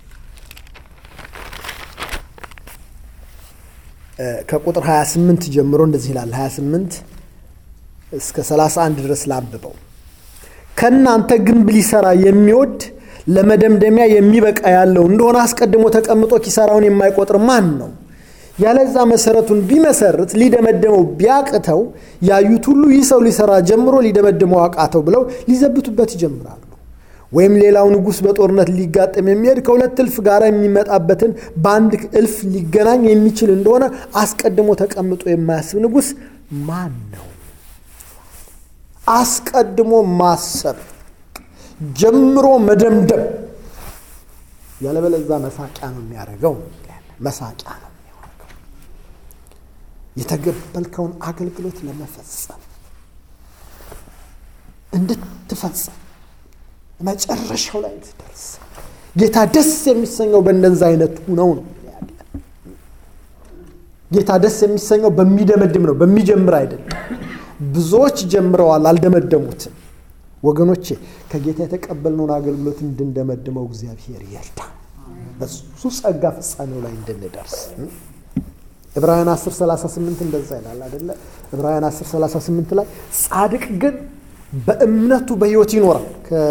ከቁጥር 28 ጀምሮ እንደዚህ ይላል። 28 እስከ 31 ድረስ ላንብበው። ከእናንተ ግንብ ሊሰራ የሚወድ ለመደምደሚያ የሚበቃ ያለው እንደሆነ አስቀድሞ ተቀምጦ ኪሳራውን የማይቆጥር ማን ነው? ያለዛ መሰረቱን ቢመሰርት ሊደመደመው ቢያቅተው ያዩት ሁሉ ይህ ሰው ሊሰራ ጀምሮ ሊደመደመው አቃተው ብለው ሊዘብቱበት ይጀምራሉ። ወይም ሌላው ንጉሥ በጦርነት ሊጋጠም የሚሄድ ከሁለት እልፍ ጋር የሚመጣበትን በአንድ እልፍ ሊገናኝ የሚችል እንደሆነ አስቀድሞ ተቀምጦ የማያስብ ንጉሥ ማን ነው? አስቀድሞ ማሰብ፣ ጀምሮ መደምደም። ያለበለዚያ መሳቂያ ነው የሚያደርገው። መሳቂያ ነው የሚያደርገው። የተቀበልከውን አገልግሎት ለመፈጸም እንድትፈጽም መጨረሻው ላይ እንድትደርስ ጌታ ደስ የሚሰኘው በእንደዛ አይነቱ ነው። ጌታ ደስ የሚሰኘው በሚደመድም ነው፣ በሚጀምር አይደለም። ብዙዎች ጀምረዋል፣ አልደመደሙትም። ወገኖቼ ከጌታ የተቀበልነውን አገልግሎት እንድንደመድመው እግዚአብሔር ይርዳን፣ በሱ ጸጋ ፍጻሜው ላይ እንድንደርስ። ዕብራውያን 10:38 እንደዛ ይላል አይደለ? ዕብራውያን 10:38 ላይ ጻድቅ ግን በእምነቱ በሕይወት ይኖራል።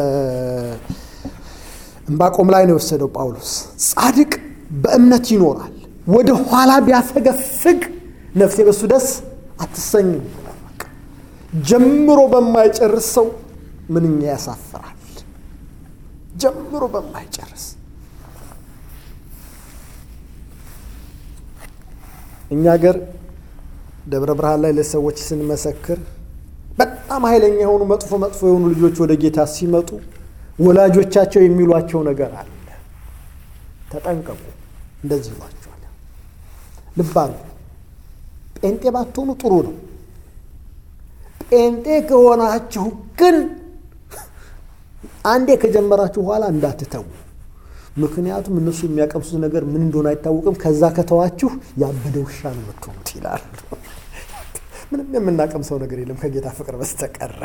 ከዕንባቆም ላይ ነው የወሰደው ጳውሎስ። ጻድቅ በእምነት ይኖራል፣ ወደ ኋላ ቢያፈገፍግ ነፍሴ በሱ ደስ አትሰኝም። ጀምሮ በማይጨርስ ሰው ምንኛ ያሳፍራል። ጀምሮ በማይጨርስ። እኛ ሀገር ደብረ ብርሃን ላይ ለሰዎች ስንመሰክር በጣም ኃይለኛ የሆኑ መጥፎ የሆኑ ልጆች ወደ ጌታ ሲመጡ ወላጆቻቸው የሚሏቸው ነገር አለ። ተጠንቀቁ፣ እንደዚህ ይሏቸዋል። ልብ አድርጉ። ጴንጤ ባትሆኑ ጥሩ ነው። ጴንጤ ከሆናችሁ ግን አንዴ ከጀመራችሁ በኋላ እንዳትተው። ምክንያቱም እነሱ የሚያቀምሱት ነገር ምን እንደሆነ አይታወቅም። ከዛ ከተዋችሁ ያበደ ውሻ ነው የምትሆኑት ይላሉ። ምንም የምናቀምሰው ነገር የለም ከጌታ ፍቅር በስተቀር።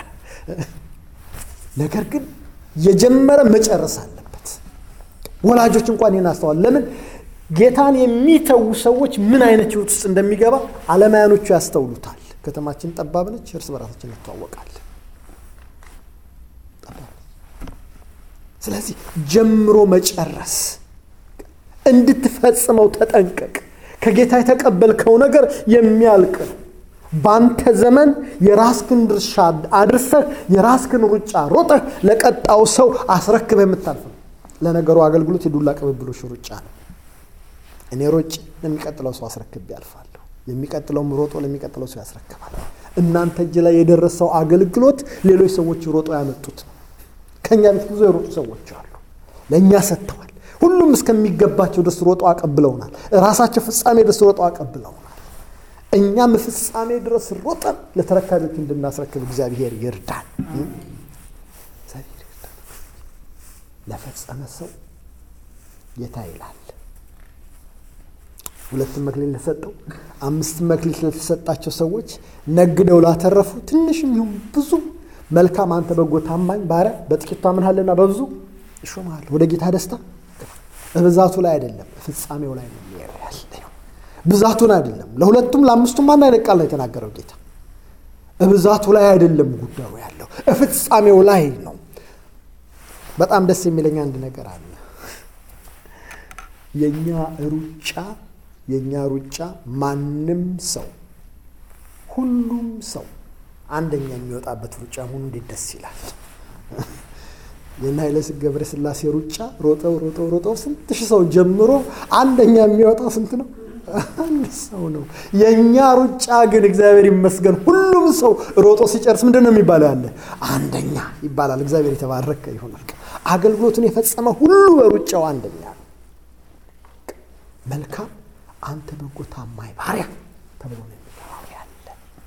ነገር ግን የጀመረ መጨረስ አለበት። ወላጆች እንኳን ይህን አስተዋል። ለምን ጌታን የሚተዉ ሰዎች ምን አይነት ህይወት ውስጥ እንደሚገባ ዓለማውያኖቹ ያስተውሉታል። ከተማችን ጠባብ ነች፣ እርስ በራሳችን እንተዋወቃለን። ስለዚህ ጀምሮ መጨረስ እንድትፈጽመው ተጠንቀቅ። ከጌታ የተቀበልከው ነገር የሚያልቅ ነው። ባንተ ዘመን የራስህን ድርሻ አድርሰህ የራስህን ሩጫ ሮጠህ ለቀጣው ሰው አስረክበህ የምታልፍ ነው። ለነገሩ አገልግሎት የዱላ ቅብብሎሽ ሩጫ ነው። እኔ ሮጬ ለሚቀጥለው ሰው አስረክቤ ያልፋለሁ። የሚቀጥለውም ሮጦ ለሚቀጥለው ሰው ያስረክባል። እናንተ እጅ ላይ የደረሰው አገልግሎት ሌሎች ሰዎች ሮጦ ያመጡት ነው። ከኛ ቤት ብዙ የሮጡ ሰዎች አሉ፣ ለእኛ ሰጥተዋል። ሁሉም እስከሚገባቸው ድረስ ሮጦ አቀብለውናል። ራሳቸው ፍጻሜ ድረስ ሮጦ አቀብለውናል። እኛም ፍጻሜ ድረስ ሮጠን ለተረካቢዎች እንድናስረክብ እግዚአብሔር ይርዳን። ለፈጸመ ሰው ጌታ ይላል። 2 መክሊት ለሰጠው 5 መክሊት ለተሰጣቸው ሰዎች ነግደው ላተረፉ ትንሽም ይሁን ብዙ መልካም አንተ በጎ ታማኝ ባሪያ በጥቂቱ ታምናለህና በብዙ እሾምሃለሁ። ወደ ጌታ ደስታ በብዛቱ ላይ አይደለም ፍጻሜው ላይ ነው ያለው። ብዛቱን አይደለም። ለሁለቱም ለአምስቱም አንድ አይነት ቃል ነው የተናገረው ጌታ። ብዛቱ ላይ አይደለም ጉዳዩ ያለው ፍጻሜው ላይ ነው። በጣም ደስ የሚለኝ አንድ ነገር አለ። የኛ ሩጫ ማንም ሰው ሁሉም ሰው አንደኛ የሚወጣበት ሩጫ መሆኑ እንዴት ደስ ይላል። የና ኃይለ ገብረስላሴ ሩጫ ሮጠው ስንት ሺህ ሰው ጀምሮ አንደኛ የሚወጣው ስንት ነው? አንድ ሰው ነው። የኛ ሩጫ ግን እግዚአብሔር ይመስገን ሁሉም ሰው ሮጦ ሲጨርስ ምንድነው የሚባለው? ያለ አንደኛ ይባላል። እግዚአብሔር የተባረከ ይሁን። አገልግሎቱን የፈጸመ ሁሉ በሩጫው አንደኛ። መልካም አንተ በጎ ታማኝ ባሪያ ተብሎ ነው የሚጠራው። ያለ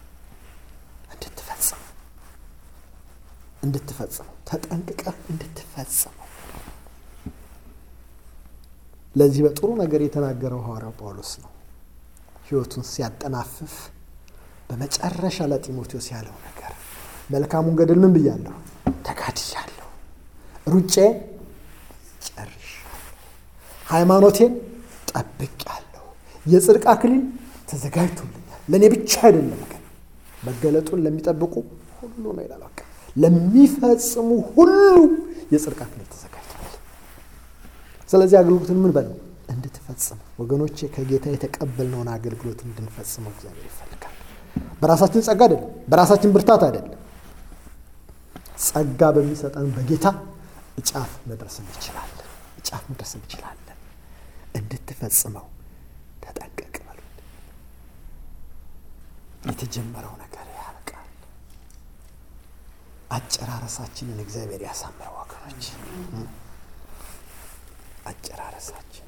እንድትፈጽመው ተጠንቅቀህ እንድትፈጽመው። ለዚህ በጥሩ ነገር የተናገረው ሐዋርያው ጳውሎስ ነው። ሕይወቱን ሲያጠናፍፍ በመጨረሻ ለጢሞቴዎስ ያለው ነገር መልካሙን ገድል ምን ብያለሁ? ተጋድያለሁ፣ ሩጬን ጨርሻለሁ፣ ሃይማኖቴን ጠብቄያለሁ፣ የጽድቅ አክሊል ተዘጋጅቶልኛል። ለእኔ ብቻ አይደለም ግን መገለጡን ለሚጠብቁ ሁሉ ነው ይላል። ለሚፈጽሙ ሁሉ የጽድቅ አክሊል ተዘጋጅቷል። ስለዚህ አገልግሎትን ምን በለው? እንድትፈጽም። ወገኖቼ ከጌታ የተቀበልነውን አገልግሎት እንድንፈጽመው እግዚአብሔር ይፈልጋል። በራሳችን ጸጋ አይደለም፣ በራሳችን ብርታት አይደለም። ጸጋ በሚሰጠን በጌታ ጫፍ መድረስ እንችላለን። እንድትፈጽመው ተጠንቀቅ በሉት። የተጀመረው ነገር ያልቃል። አጨራረሳችንን እግዚአብሔር ያሳምረው ወገኖች። አጨራረሳችን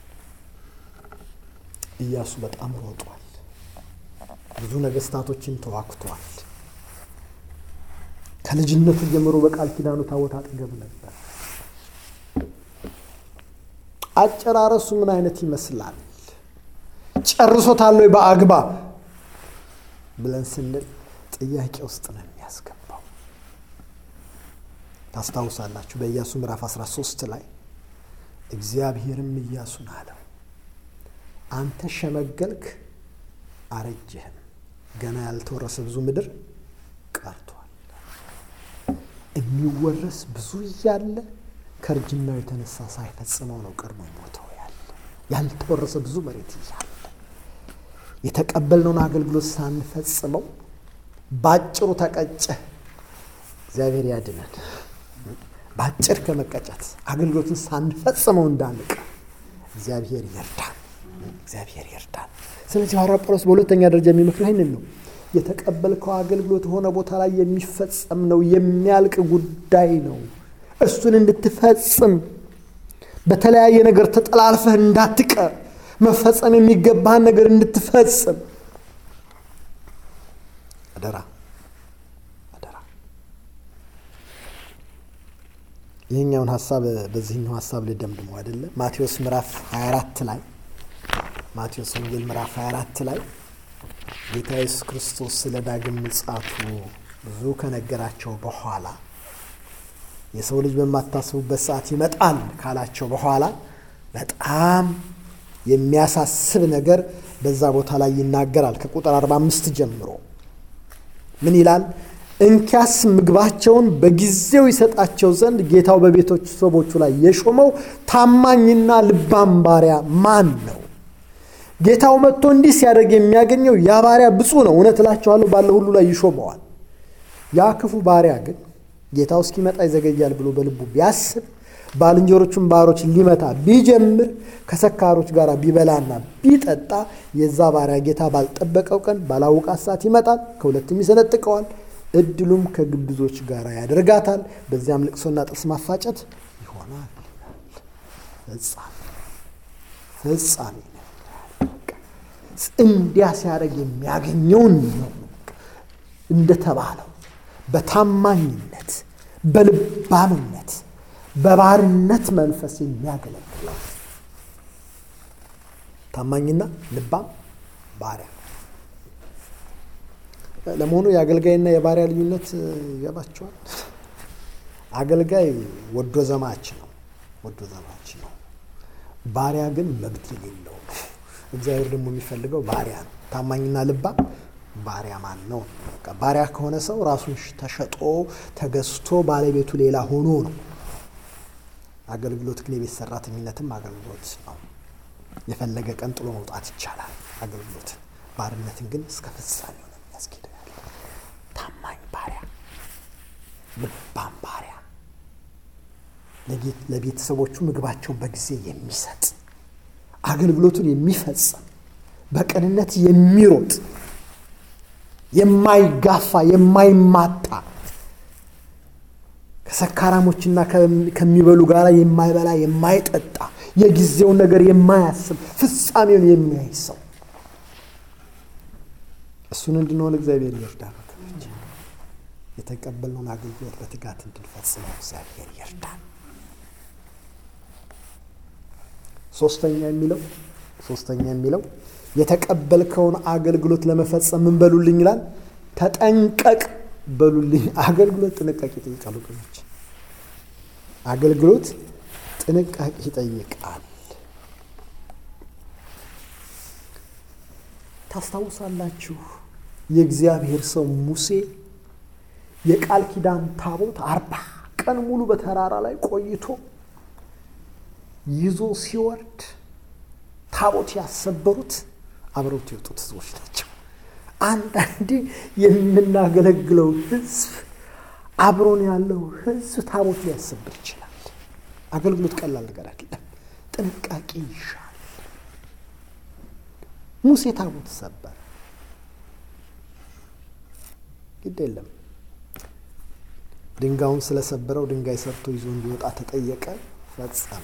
ኢያሱ በጣም ሮጧል። ብዙ ነገስታቶችን ተዋክቷል። ከልጅነቱ ጀምሮ በቃል ኪዳኑ ታቦት አጠገብ ነበር። አጨራረሱ ምን አይነት ይመስላል? ጨርሶታል ወይ በአግባብ ብለን ስንል ጥያቄ ውስጥ ነው የሚያስገባው። ታስታውሳላችሁ በኢያሱ ምዕራፍ 13 ላይ እግዚአብሔርም ኢያሱን አለው፣ አንተ ሸመገልክ አረጀህም፣ ገና ያልተወረሰ ብዙ ምድር ቀርቷል። የሚወረስ ብዙ እያለ ከእርጅናው የተነሳ ሳይፈጽመው ነው ቀድሞ ሞተው ያለ። ያልተወረሰ ብዙ መሬት እያለ የተቀበልነውን አገልግሎት ሳንፈጽመው ባጭሩ ተቀጨ። እግዚአብሔር ያድነን። ባጭር ከመቀጨት አገልግሎትን ሳንፈጽመው እንዳንቀር እግዚአብሔር ይርዳን። እግዚአብሔር ይርዳን። ስለዚህ ሐዋርያው ጳውሎስ በሁለተኛ ደረጃ የሚመክረው ይህንን ነው። የተቀበልከው አገልግሎት ሆነ ቦታ ላይ የሚፈጸም ነው፣ የሚያልቅ ጉዳይ ነው። እሱን እንድትፈጽም በተለያየ ነገር ተጠላልፈህ እንዳትቀር፣ መፈጸም የሚገባህን ነገር እንድትፈጽም አደራ አደራ። ይህኛውን ሀሳብ በዚህኛው ሀሳብ ላይ ደምድሞ አይደለ? ማቴዎስ ምዕራፍ 24 ላይ ማቴዎስ ወንጌል ምዕራፍ 24 ላይ ጌታ ኢየሱስ ክርስቶስ ስለ ዳግም ምጽአቱ ብዙ ከነገራቸው በኋላ የሰው ልጅ በማታስቡበት ሰዓት ይመጣል ካላቸው በኋላ በጣም የሚያሳስብ ነገር በዛ ቦታ ላይ ይናገራል። ከቁጥር 45 ጀምሮ ምን ይላል? እንኪያስ ምግባቸውን በጊዜው ይሰጣቸው ዘንድ ጌታው በቤተሰቦቹ ላይ የሾመው ታማኝና ልባም ባሪያ ማን ነው? ጌታው መጥቶ እንዲህ ሲያደርግ የሚያገኘው ያ ባሪያ ብፁዕ ነው። እውነት እላችኋለሁ ባለው ሁሉ ላይ ይሾመዋል። ያ ክፉ ባሪያ ግን ጌታው እስኪመጣ ይዘገያል ብሎ በልቡ ቢያስብ ባልንጀሮቹን ባሮች ሊመታ ቢጀምር ከሰካሮች ጋር ቢበላና ቢጠጣ የዛ ባሪያ ጌታ ባልጠበቀው ቀን ባላወቃት ሰዓት ይመጣል፣ ከሁለትም ይሰነጥቀዋል፣ እድሉም ከግብዞች ጋር ያደርጋታል። በዚያም ልቅሶና ጥርስ ማፋጨት ይሆናል። ፍጻሜ እንዲያ ሲያደርግ የሚያገኘውን ነው እንደተባለው በታማኝነት በልባምነት በባርነት መንፈስ የሚያገለግለው ታማኝና ልባም ባሪያ። ለመሆኑ የአገልጋይና የባሪያ ልዩነት ይገባችኋል? አገልጋይ ወዶ ዘማች ነው። ባሪያ ግን መብት የሌለው ነው። እግዚአብሔር ደግሞ የሚፈልገው ባሪያ ነው። ታማኝና ልባም ባሪያ ማን ነው? ባሪያ ከሆነ ሰው ራሱን ተሸጦ ተገዝቶ ባለቤቱ ሌላ ሆኖ ነው። አገልግሎት ግን የቤት ሰራተኝነትም አገልግሎት ነው። የፈለገ ቀን ጥሎ መውጣት ይቻላል አገልግሎትን። ባርነትን ግን እስከ ፍጻሜው ነው የሚያስኬደው። ታማኝ ባሪያ፣ ልባም ባሪያ፣ ለቤተሰቦቹ ምግባቸውን በጊዜ የሚሰጥ አገልግሎቱን የሚፈጽም በቅንነት የሚሮጥ የማይጋፋ የማይማጣ ከሰካራሞችና ከሚበሉ ጋር የማይበላ የማይጠጣ የጊዜውን ነገር የማያስብ ፍጻሜውን የሚያይ ሰው እሱን እንድንሆን እግዚአብሔር ይርዳን። የተቀበልነውን አገልግሎት በትጋት እንድንፈጽመው እግዚአብሔር ይርዳን። ሶስተኛ የሚለው የተቀበልከውን አገልግሎት ለመፈጸም ምን በሉልኝ ይላል? ተጠንቀቅ በሉልኝ። አገልግሎት ጥንቃቄ ይጠይቃል ወገኖች። አገልግሎት ጥንቃቄ ይጠይቃል። ታስታውሳላችሁ የእግዚአብሔር ሰው ሙሴ የቃል ኪዳን ታቦት 40 ቀን ሙሉ በተራራ ላይ ቆይቶ ይዞ ሲወርድ ታቦት ያሰበሩት አብረውት የወጡት ሰዎች ናቸው። አንዳንዴ የምናገለግለው ህዝብ አብሮን ያለው ህዝብ ታቦት ሊያሰብር ይችላል። አገልግሎት ቀላል ነገር አይደለም። ጥንቃቄ ይሻል። ሙሴ ታቦት ሰበር፣ ግድ የለም ድንጋዩን ስለሰበረው ድንጋይ ሰርቶ ይዞ እንዲወጣ ተጠየቀ፣ ፈጸመ።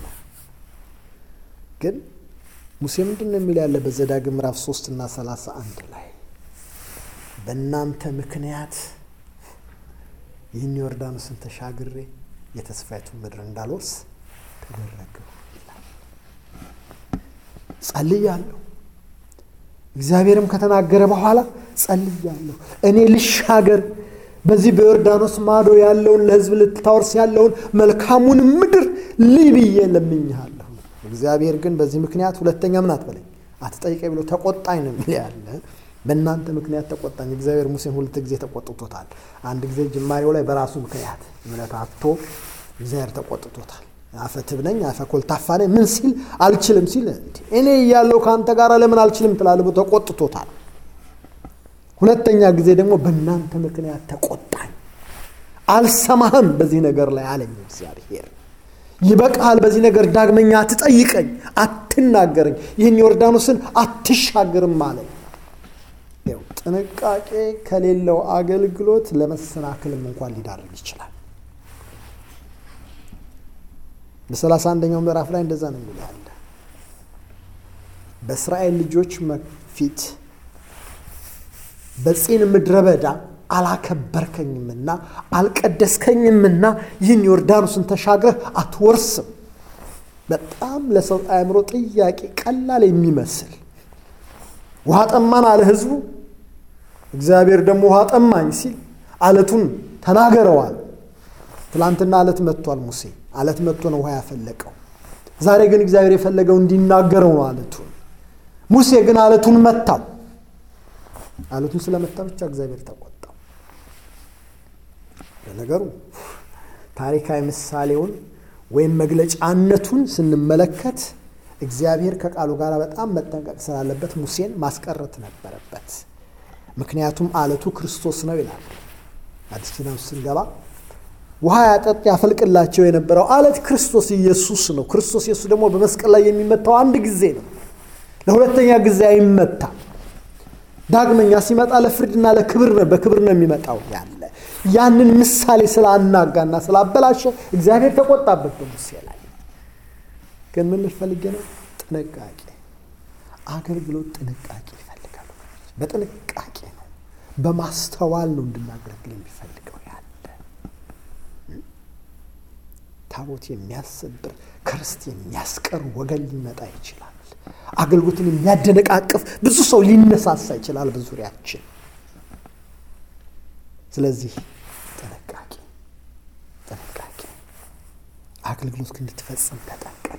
ግን ሙሴ ምንድን ነው የሚል ያለ በዘዳግም ምዕራፍ 3 እና 31 ላይ በእናንተ ምክንያት ይህን ዮርዳኖስን ተሻግሬ የተስፋይቱን ምድር እንዳልወርስ ተደረገው ይላል። ጸልያለሁ። እግዚአብሔርም ከተናገረ በኋላ ጸልያለሁ፣ እኔ ልሻገር በዚህ በዮርዳኖስ ማዶ ያለውን ለሕዝብ ልታወርስ ያለውን መልካሙን ምድር ልይ ብዬ ለምኜሃለሁ። እግዚአብሔር ግን በዚህ ምክንያት ሁለተኛ ምን አትበለኝ አትጠይቀኝ ብሎ ተቆጣኝ ነው የሚል ያለ። በእናንተ ምክንያት ተቆጣኝ። እግዚአብሔር ሙሴን ሁለት ጊዜ ተቆጥቶታል። አንድ ጊዜ ጅማሬው ላይ በራሱ ምክንያት እምነት አጥቶ እግዚአብሔር ተቆጥቶታል። አፈ ትብ ነኝ፣ አፈ ኮልታፋ ነኝ፣ ምን ሲል አልችልም ሲል እኔ እያለሁ ከአንተ ጋር ለምን አልችልም ትላለህ ብሎ ተቆጥቶታል። ሁለተኛ ጊዜ ደግሞ በእናንተ ምክንያት ተቆጣኝ፣ አልሰማህም በዚህ ነገር ላይ አለኝ እግዚአብሔር። ይበቃል፣ በዚህ ነገር ዳግመኛ አትጠይቀኝ፣ አትናገረኝ፣ ይህን ዮርዳኖስን አትሻገርም አለኝ። ጥንቃቄ ከሌለው አገልግሎት ለመሰናክልም እንኳን ሊዳርግ ይችላል። በ31ኛው ምዕራፍ ላይ እንደዛ ነው የሚለው ያለ በእስራኤል ልጆች ፊት በጺን ምድረ በዳ አላከበርከኝምና አልቀደስከኝምና ይህን ዮርዳኖስን ተሻግረህ አትወርስም። በጣም ለሰው አእምሮ ጥያቄ ቀላል የሚመስል ውሃ ጠማን አለ ህዝቡ። እግዚአብሔር ደግሞ ውሃ ጠማኝ ሲል አለቱን ተናገረዋል። ትላንትና አለት መጥቷል ሙሴ፣ አለት መጥቶ ነው ውሃ ያፈለቀው። ዛሬ ግን እግዚአብሔር የፈለገው እንዲናገረው ነው አለቱን። ሙሴ ግን አለቱን መታው። አለቱን ስለመታ ብቻ እግዚአብሔር ተቆጣው። ለነገሩ ታሪካዊ ምሳሌውን ወይም መግለጫነቱን ስንመለከት እግዚአብሔር ከቃሉ ጋር በጣም መጠንቀቅ ስላለበት ሙሴን ማስቀረት ነበረበት። ምክንያቱም አለቱ ክርስቶስ ነው ይላል። አዲስ ኪዳን ስንገባ ውሃ ያጠጥ ያፈልቅላቸው የነበረው አለት ክርስቶስ ኢየሱስ ነው። ክርስቶስ ኢየሱስ ደግሞ በመስቀል ላይ የሚመታው አንድ ጊዜ ነው፣ ለሁለተኛ ጊዜ አይመታም። ዳግመኛ ሲመጣ ለፍርድና ለክብር ነው፣ በክብር ነው የሚመጣው ያለ። ያንን ምሳሌ ስላናጋና ስላበላሸ እግዚአብሔር ተቆጣበት በሙሴ ላይ። ግን ምን ልፈልግ ነው? ጥንቃቄ። አገልግሎት ጥንቃቄ ይፈልጋል። በጥንቃቄ ነው፣ በማስተዋል ነው እንድናገለግል የሚፈልገው ያለ። ታቦት የሚያሰብር ክርስት የሚያስቀር ወገን ሊመጣ ይችላል። አገልግሎትን የሚያደነቃቅፍ ብዙ ሰው ሊነሳሳ ይችላል በዙሪያችን። ስለዚህ ጥንቃቄ አገልግሎት እንድትፈጽም ተጠንቀቅ።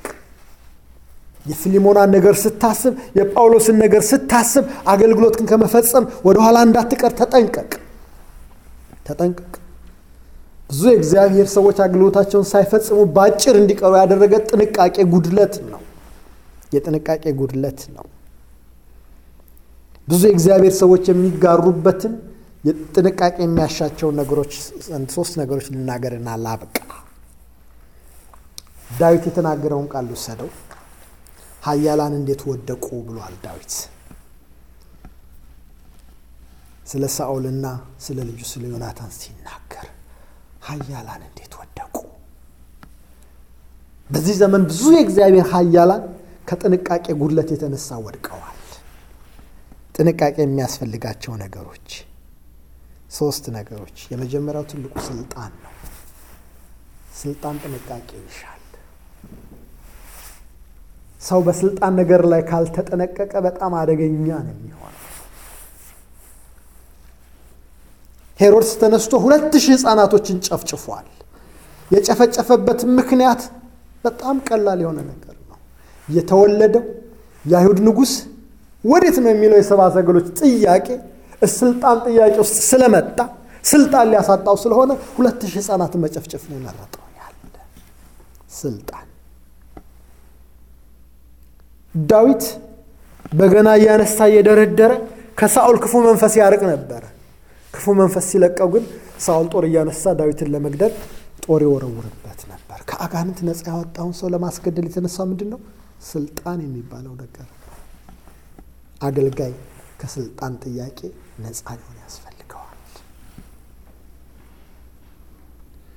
የፊሊሞናን ነገር ስታስብ፣ የጳውሎስን ነገር ስታስብ አገልግሎትን ከመፈጸም ወደኋላ እንዳትቀር ተጠንቀቅ። ብዙ የእግዚአብሔር ሰዎች አገልግሎታቸውን ሳይፈጽሙ ባጭር እንዲቀሩ ያደረገ ጥንቃቄ ጉድለት ነው። የጥንቃቄ ጉድለት ነው። ብዙ የእግዚአብሔር ሰዎች የሚጋሩበትን የጥንቃቄ የሚያሻቸውን ነገሮች ሶስት ነገሮች ልናገርና ላብቃ። ዳዊት የተናገረውን ቃል ወሰደው። ኃያላን እንዴት ወደቁ ብሏል ዳዊት ስለ ሳኦልና ስለ ልጁ ስለ ዮናታን ሲናገር። ኃያላን እንዴት ወደቁ። በዚህ ዘመን ብዙ የእግዚአብሔር ኃያላን ከጥንቃቄ ጉድለት የተነሳ ወድቀዋል። ጥንቃቄ የሚያስፈልጋቸው ነገሮች ሶስት ነገሮች። የመጀመሪያው ትልቁ ስልጣን ነው። ስልጣን ጥንቃቄ ይሻል። ሰው በስልጣን ነገር ላይ ካልተጠነቀቀ በጣም አደገኛ ነው የሚሆነው። ሄሮድስ ተነስቶ 2000 ሕፃናቶችን ጨፍጭፏል። የጨፈጨፈበት ምክንያት በጣም ቀላል የሆነ ነገር ነው። የተወለደው የአይሁድ ንጉሥ ወዴት ነው የሚለው የሰብአ ሰገሎች ጥያቄ ስልጣን ጥያቄ ውስጥ ስለመጣ ስልጣን ሊያሳጣው ስለሆነ 2000 ሕፃናትን መጨፍጨፍ ነው የመረጠው ያለ ስልጣን። ዳዊት በገና እያነሳ እየደረደረ ከሳኦል ክፉ መንፈስ ያርቅ ነበር። ክፉ መንፈስ ሲለቀው ግን ሳኦል ጦር እያነሳ ዳዊትን ለመግደል ጦር ይወረውርበት ነበር። ከአጋንንት ነፃ ያወጣውን ሰው ለማስገደል የተነሳው ምንድን ነው? ስልጣን የሚባለው ነገር። አገልጋይ ከስልጣን ጥያቄ ነፃ ሊሆን ያስፈልገዋል።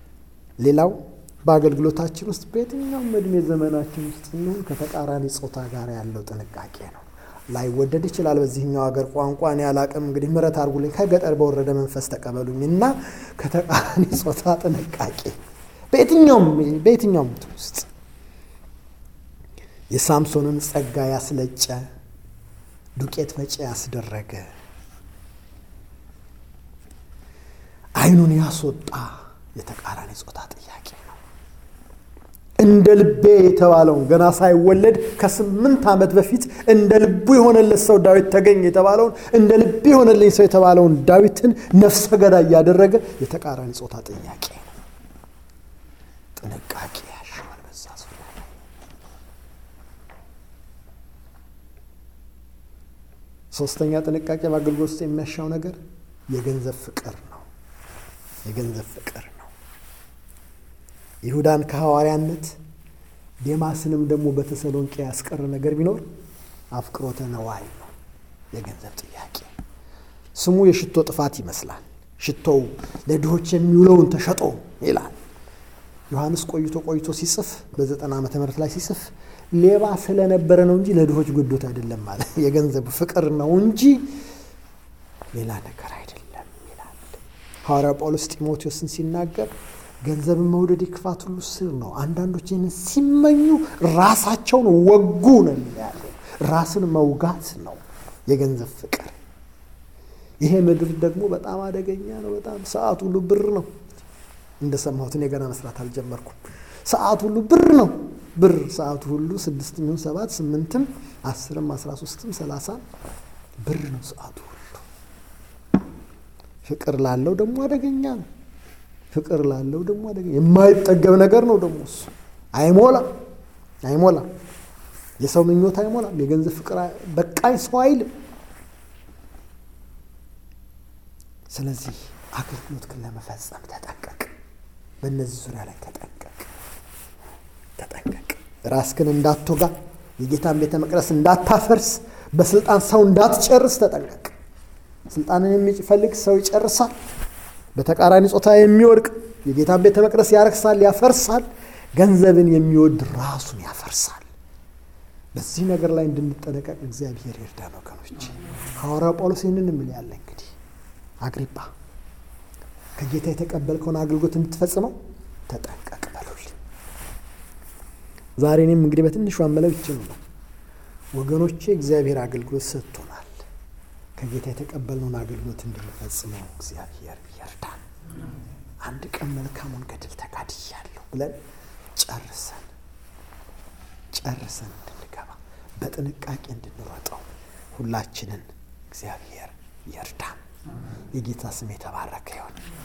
ሌላው በአገልግሎታችን ውስጥ በየትኛውም እድሜ ዘመናችን ውስጥ እንሁን ከተቃራኒ ጾታ ጋር ያለው ጥንቃቄ ነው። ላይወደድ ይችላል በዚህኛው ሀገር ቋንቋ እኔ አላቅም። እንግዲህ ምሕረት አድርጉልኝ ከገጠር በወረደ መንፈስ ተቀበሉኝ እና ከተቃራኒ ጾታ ጥንቃቄ በየትኛውም ውስጥ የሳምሶንን ጸጋ ያስለጨ ዱቄት ፈጪ ያስደረገ ዓይኑን ያስወጣ የተቃራኒ ጾታ ጥያቄ ነው። እንደ ልቤ የተባለውን ገና ሳይወለድ ከ8 ዓመት በፊት እንደ ልቡ የሆነለት ሰው ዳዊት ተገኘ የተባለውን እንደ ልቤ የሆነልኝ ሰው የተባለውን ዳዊትን ነፍሰ ገዳይ ያደረገ የተቃራኒ ጾታ ጥያቄ ነው። ጥንቃቄ ያሻዋል በዛ ዙሪያ ላይ። ሶስተኛ ጥንቃቄ በአገልግሎት ውስጥ የሚያሻው ነገር የገንዘብ ፍቅር ነው። የገንዘብ ፍቅር ነው። ይሁዳን ከሐዋርያነት ዴማስንም ደግሞ በተሰሎንቄ ያስቀረ ነገር ቢኖር አፍቅሮተ ነዋይ ነው። የገንዘብ ጥያቄ ስሙ የሽቶ ጥፋት ይመስላል። ሽቶው ለድሆች የሚውለውን ተሸጦ ይላል። ዮሐንስ ቆይቶ ሲጽፍ በ90 ዓመተ ምህረት ላይ ሲጽፍ ሌባ ስለነበረ ነው እንጂ ለድሆች ጉዶት አይደለም ማለት የገንዘብ ፍቅር ነው እንጂ ሌላ ነገር አይደለም ይላል። ሐዋርያው ጳውሎስ ጢሞቴዎስን ሲናገር ገንዘብን መውደድ የክፋት ሁሉ ስር ነው፣ አንዳንዶች ይህንን ሲመኙ ራሳቸውን ወጉ ነው የሚለው። ራስን መውጋት ነው የገንዘብ ፍቅር። ይሄ ምድር ደግሞ በጣም አደገኛ ነው። በጣም ሰዓት ሁሉ ብር ነው። እንደሰማሁት እኔ ገና መስራት አልጀመርኩም። ሰዓት ሁሉ ብር ነው። ብር ሰዓቱ ሁሉ 6 ሚሆን 7 8 10 13 30 ብር ነው ሰዓቱ ሁሉ። ፍቅር ላለው ደግሞ አደገኛ ነው። ፍቅር ላለው ደግሞ አደገኛ የማይጠገብ ነገር ነው ደግሞ እሱ። አይሞላ የሰው ምኞት አይሞላም። የገንዘብ ፍቅር በቃኝ ሰው አይልም። ስለዚህ አገልግሎት ግን ለመፈጸም ተጠንቀቅ። በእነዚህ ዙሪያ ላይ ተጠንቀቅ። ራስህን እንዳትወጋ፣ የጌታን ቤተ መቅደስ እንዳታፈርስ፣ በስልጣን ሰው እንዳትጨርስ ተጠንቀቅ። ስልጣንን የሚፈልግ ሰው ይጨርሳል። በተቃራኒ ጾታ የሚወድቅ የጌታን ቤተ መቅደስ ያረክሳል፣ ያፈርሳል። ገንዘብን የሚወድ ራሱን ያፈርሳል። በዚህ ነገር ላይ እንድንጠነቀቅ እግዚአብሔር ይርዳን ወገኖች። ሐዋርያው ጳውሎስ ይህንን ምን ያለ እንግዲህ አግሪጳ ከጌታ የተቀበልከውን አገልግሎት እንድትፈጽመው ተጠንቀቅ በሉልኝ። ዛሬ እኔም እንግዲህ በትንሹ አመለው ይችላል ወገኖቼ፣ እግዚአብሔር አገልግሎት ሰጥቶናል። ከጌታ የተቀበልነውን አገልግሎት እንድንፈጽመው እግዚአብሔር ይርዳን። አንድ ቀን መልካሙን ገድል ተጋድያለሁ ብለን ጨርሰን እንድንገባ በጥንቃቄ እንድንሮጠው ሁላችንን እግዚአብሔር ይርዳን። የጌታ ስም የተባረከ ይሁን።